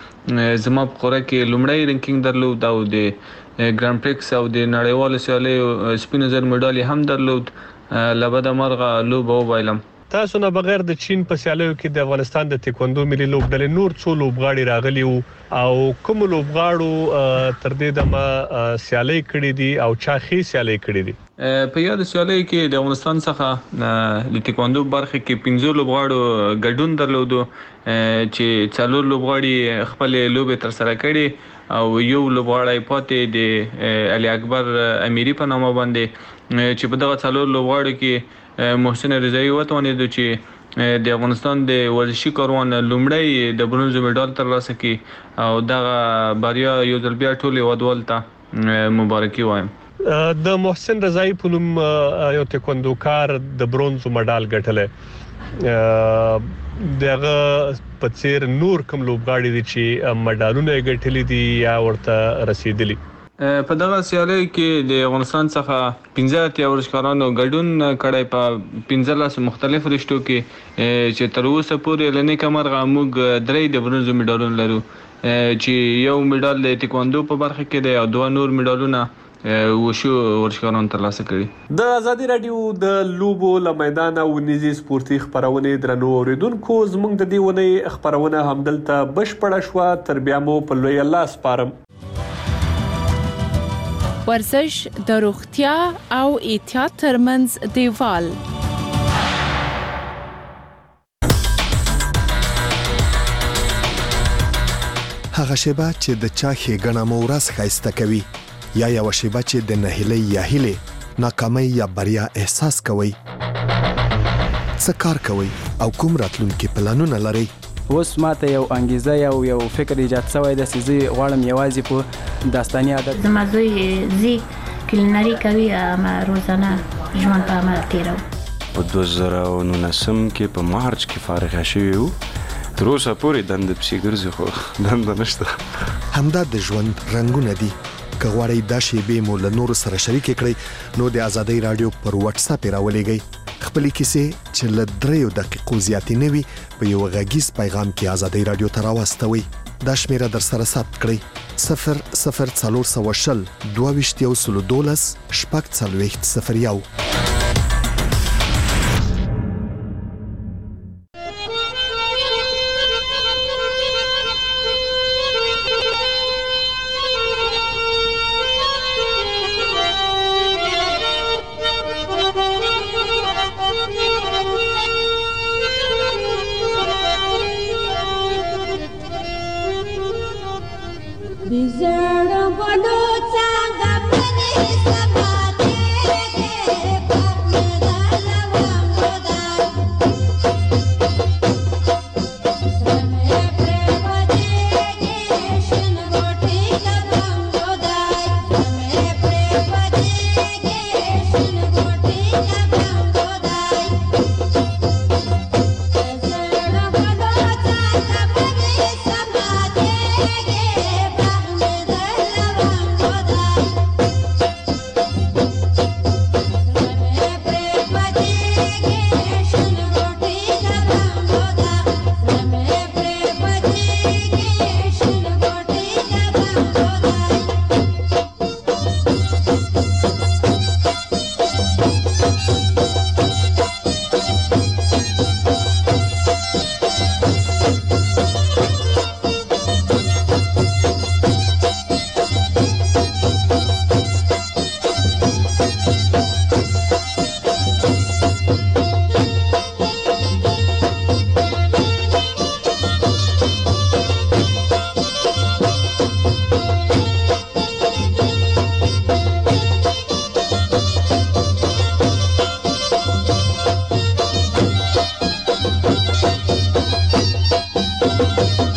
زما په قوره کې لومړی رینکینګ درلود او د ګران پریکس او د نړیوالو سیالیو سپینو زر مډال هم درلود. له بده مرغه لوبه وبایلم. تاسو نه بغیر د چین په سیالیو کې د افغانستان د تکوندو ملي لوبډلې نور څو لوبغاړي راغلي وو او کوم لوبغاړو تر دې دمه سیالي کړې دي او چا خې سیالي کړې دي؟ په یاد سیالي کې د افغانستان څخه د تکواندو برخه کې پنځه لوبغاړو ګډون درلودو چې څلور لوبغاړي خپل لوبه تر سره کړې او یو لوبغاړی پاتې د علي اکبر امیری په نامه باندې چې په دغه څلور لوبغاړو کې محسن رضایی وتوانید چې د افغانستان د ورزشي کاروان لومړی د برونز مډال ترلاسه کړي او دغه بریا یو ځل بیا ټول هیوادوالو ته مبارکي وایم. د محسن رضایی په نوم یو تکوندوکار د برونز مډال ګټلی، دغه په څیر نور کوم لوبغاړي دي چې مډالونه یې ګټلي دي یا ورته رسیدلي؟ په دغه سیالۍ کې د افغانستان څخه پنځه اتیا ورزشکارانو ګډون کړی په پنځلس مختلف رشتو کې چې تر اوسه پورې له نیکه مرغه موږ درې د برونز مډالونه لرو چې یو مډال د تکواندو په برخه کې دی او دوه نور مډالونه وشو ورزشکارانو ترلاسه کړي. د ازادي رادیو د لوبو له میدانه ونیزي سپورتي خبرونه درنو اوریدونکو، زموږ د دې ونې خبرونه همدلته بشپړه شوه. تر بیا مو په لوی الله سپارم. ورزش د روغتیا او احتیاط ترمنځ دیوال. هغه شیبه چې د چا ښېګڼه مو ورځ ښایسته کوي یا یوه شیبه چې د نهیلۍ یا هیلې ناکامۍ یا بریا احساس کوئ. څه کار کوئ او کوم راتلونکي پلانونه لرئ؟ اوس ماته یو انګیزه یو یو فکر ایجاد شوی دی چې زه غواړم یوازې په داستاني عادت زما زوی زی کلینري کوي اما روزانه ژوند په عمل تیرو. په دوه زره او نولسم کې په مارچ کې فارغ شوی وو، تر اوسه پورې دنده پسې ګرځي خو دنده نشته. همدا د ژوند رنګونه دي. که غواړئ دا شیبې مو له نورو سره شریکې کړئ نو د ازادۍ راډیو پر واتس اپ یې راولېږئ. خپلې کیسې چې له دریو دقیقو زیاتې نه وي په یو غږیز پیغام کې ازادۍ راډیو ته راواستوئ. دا شمیره در سره ثبت کړئ: صفر صفر څلور سوه شل دوه ویشت یو سلو دولس شپږ څلوېښت صفر یو. Thank you.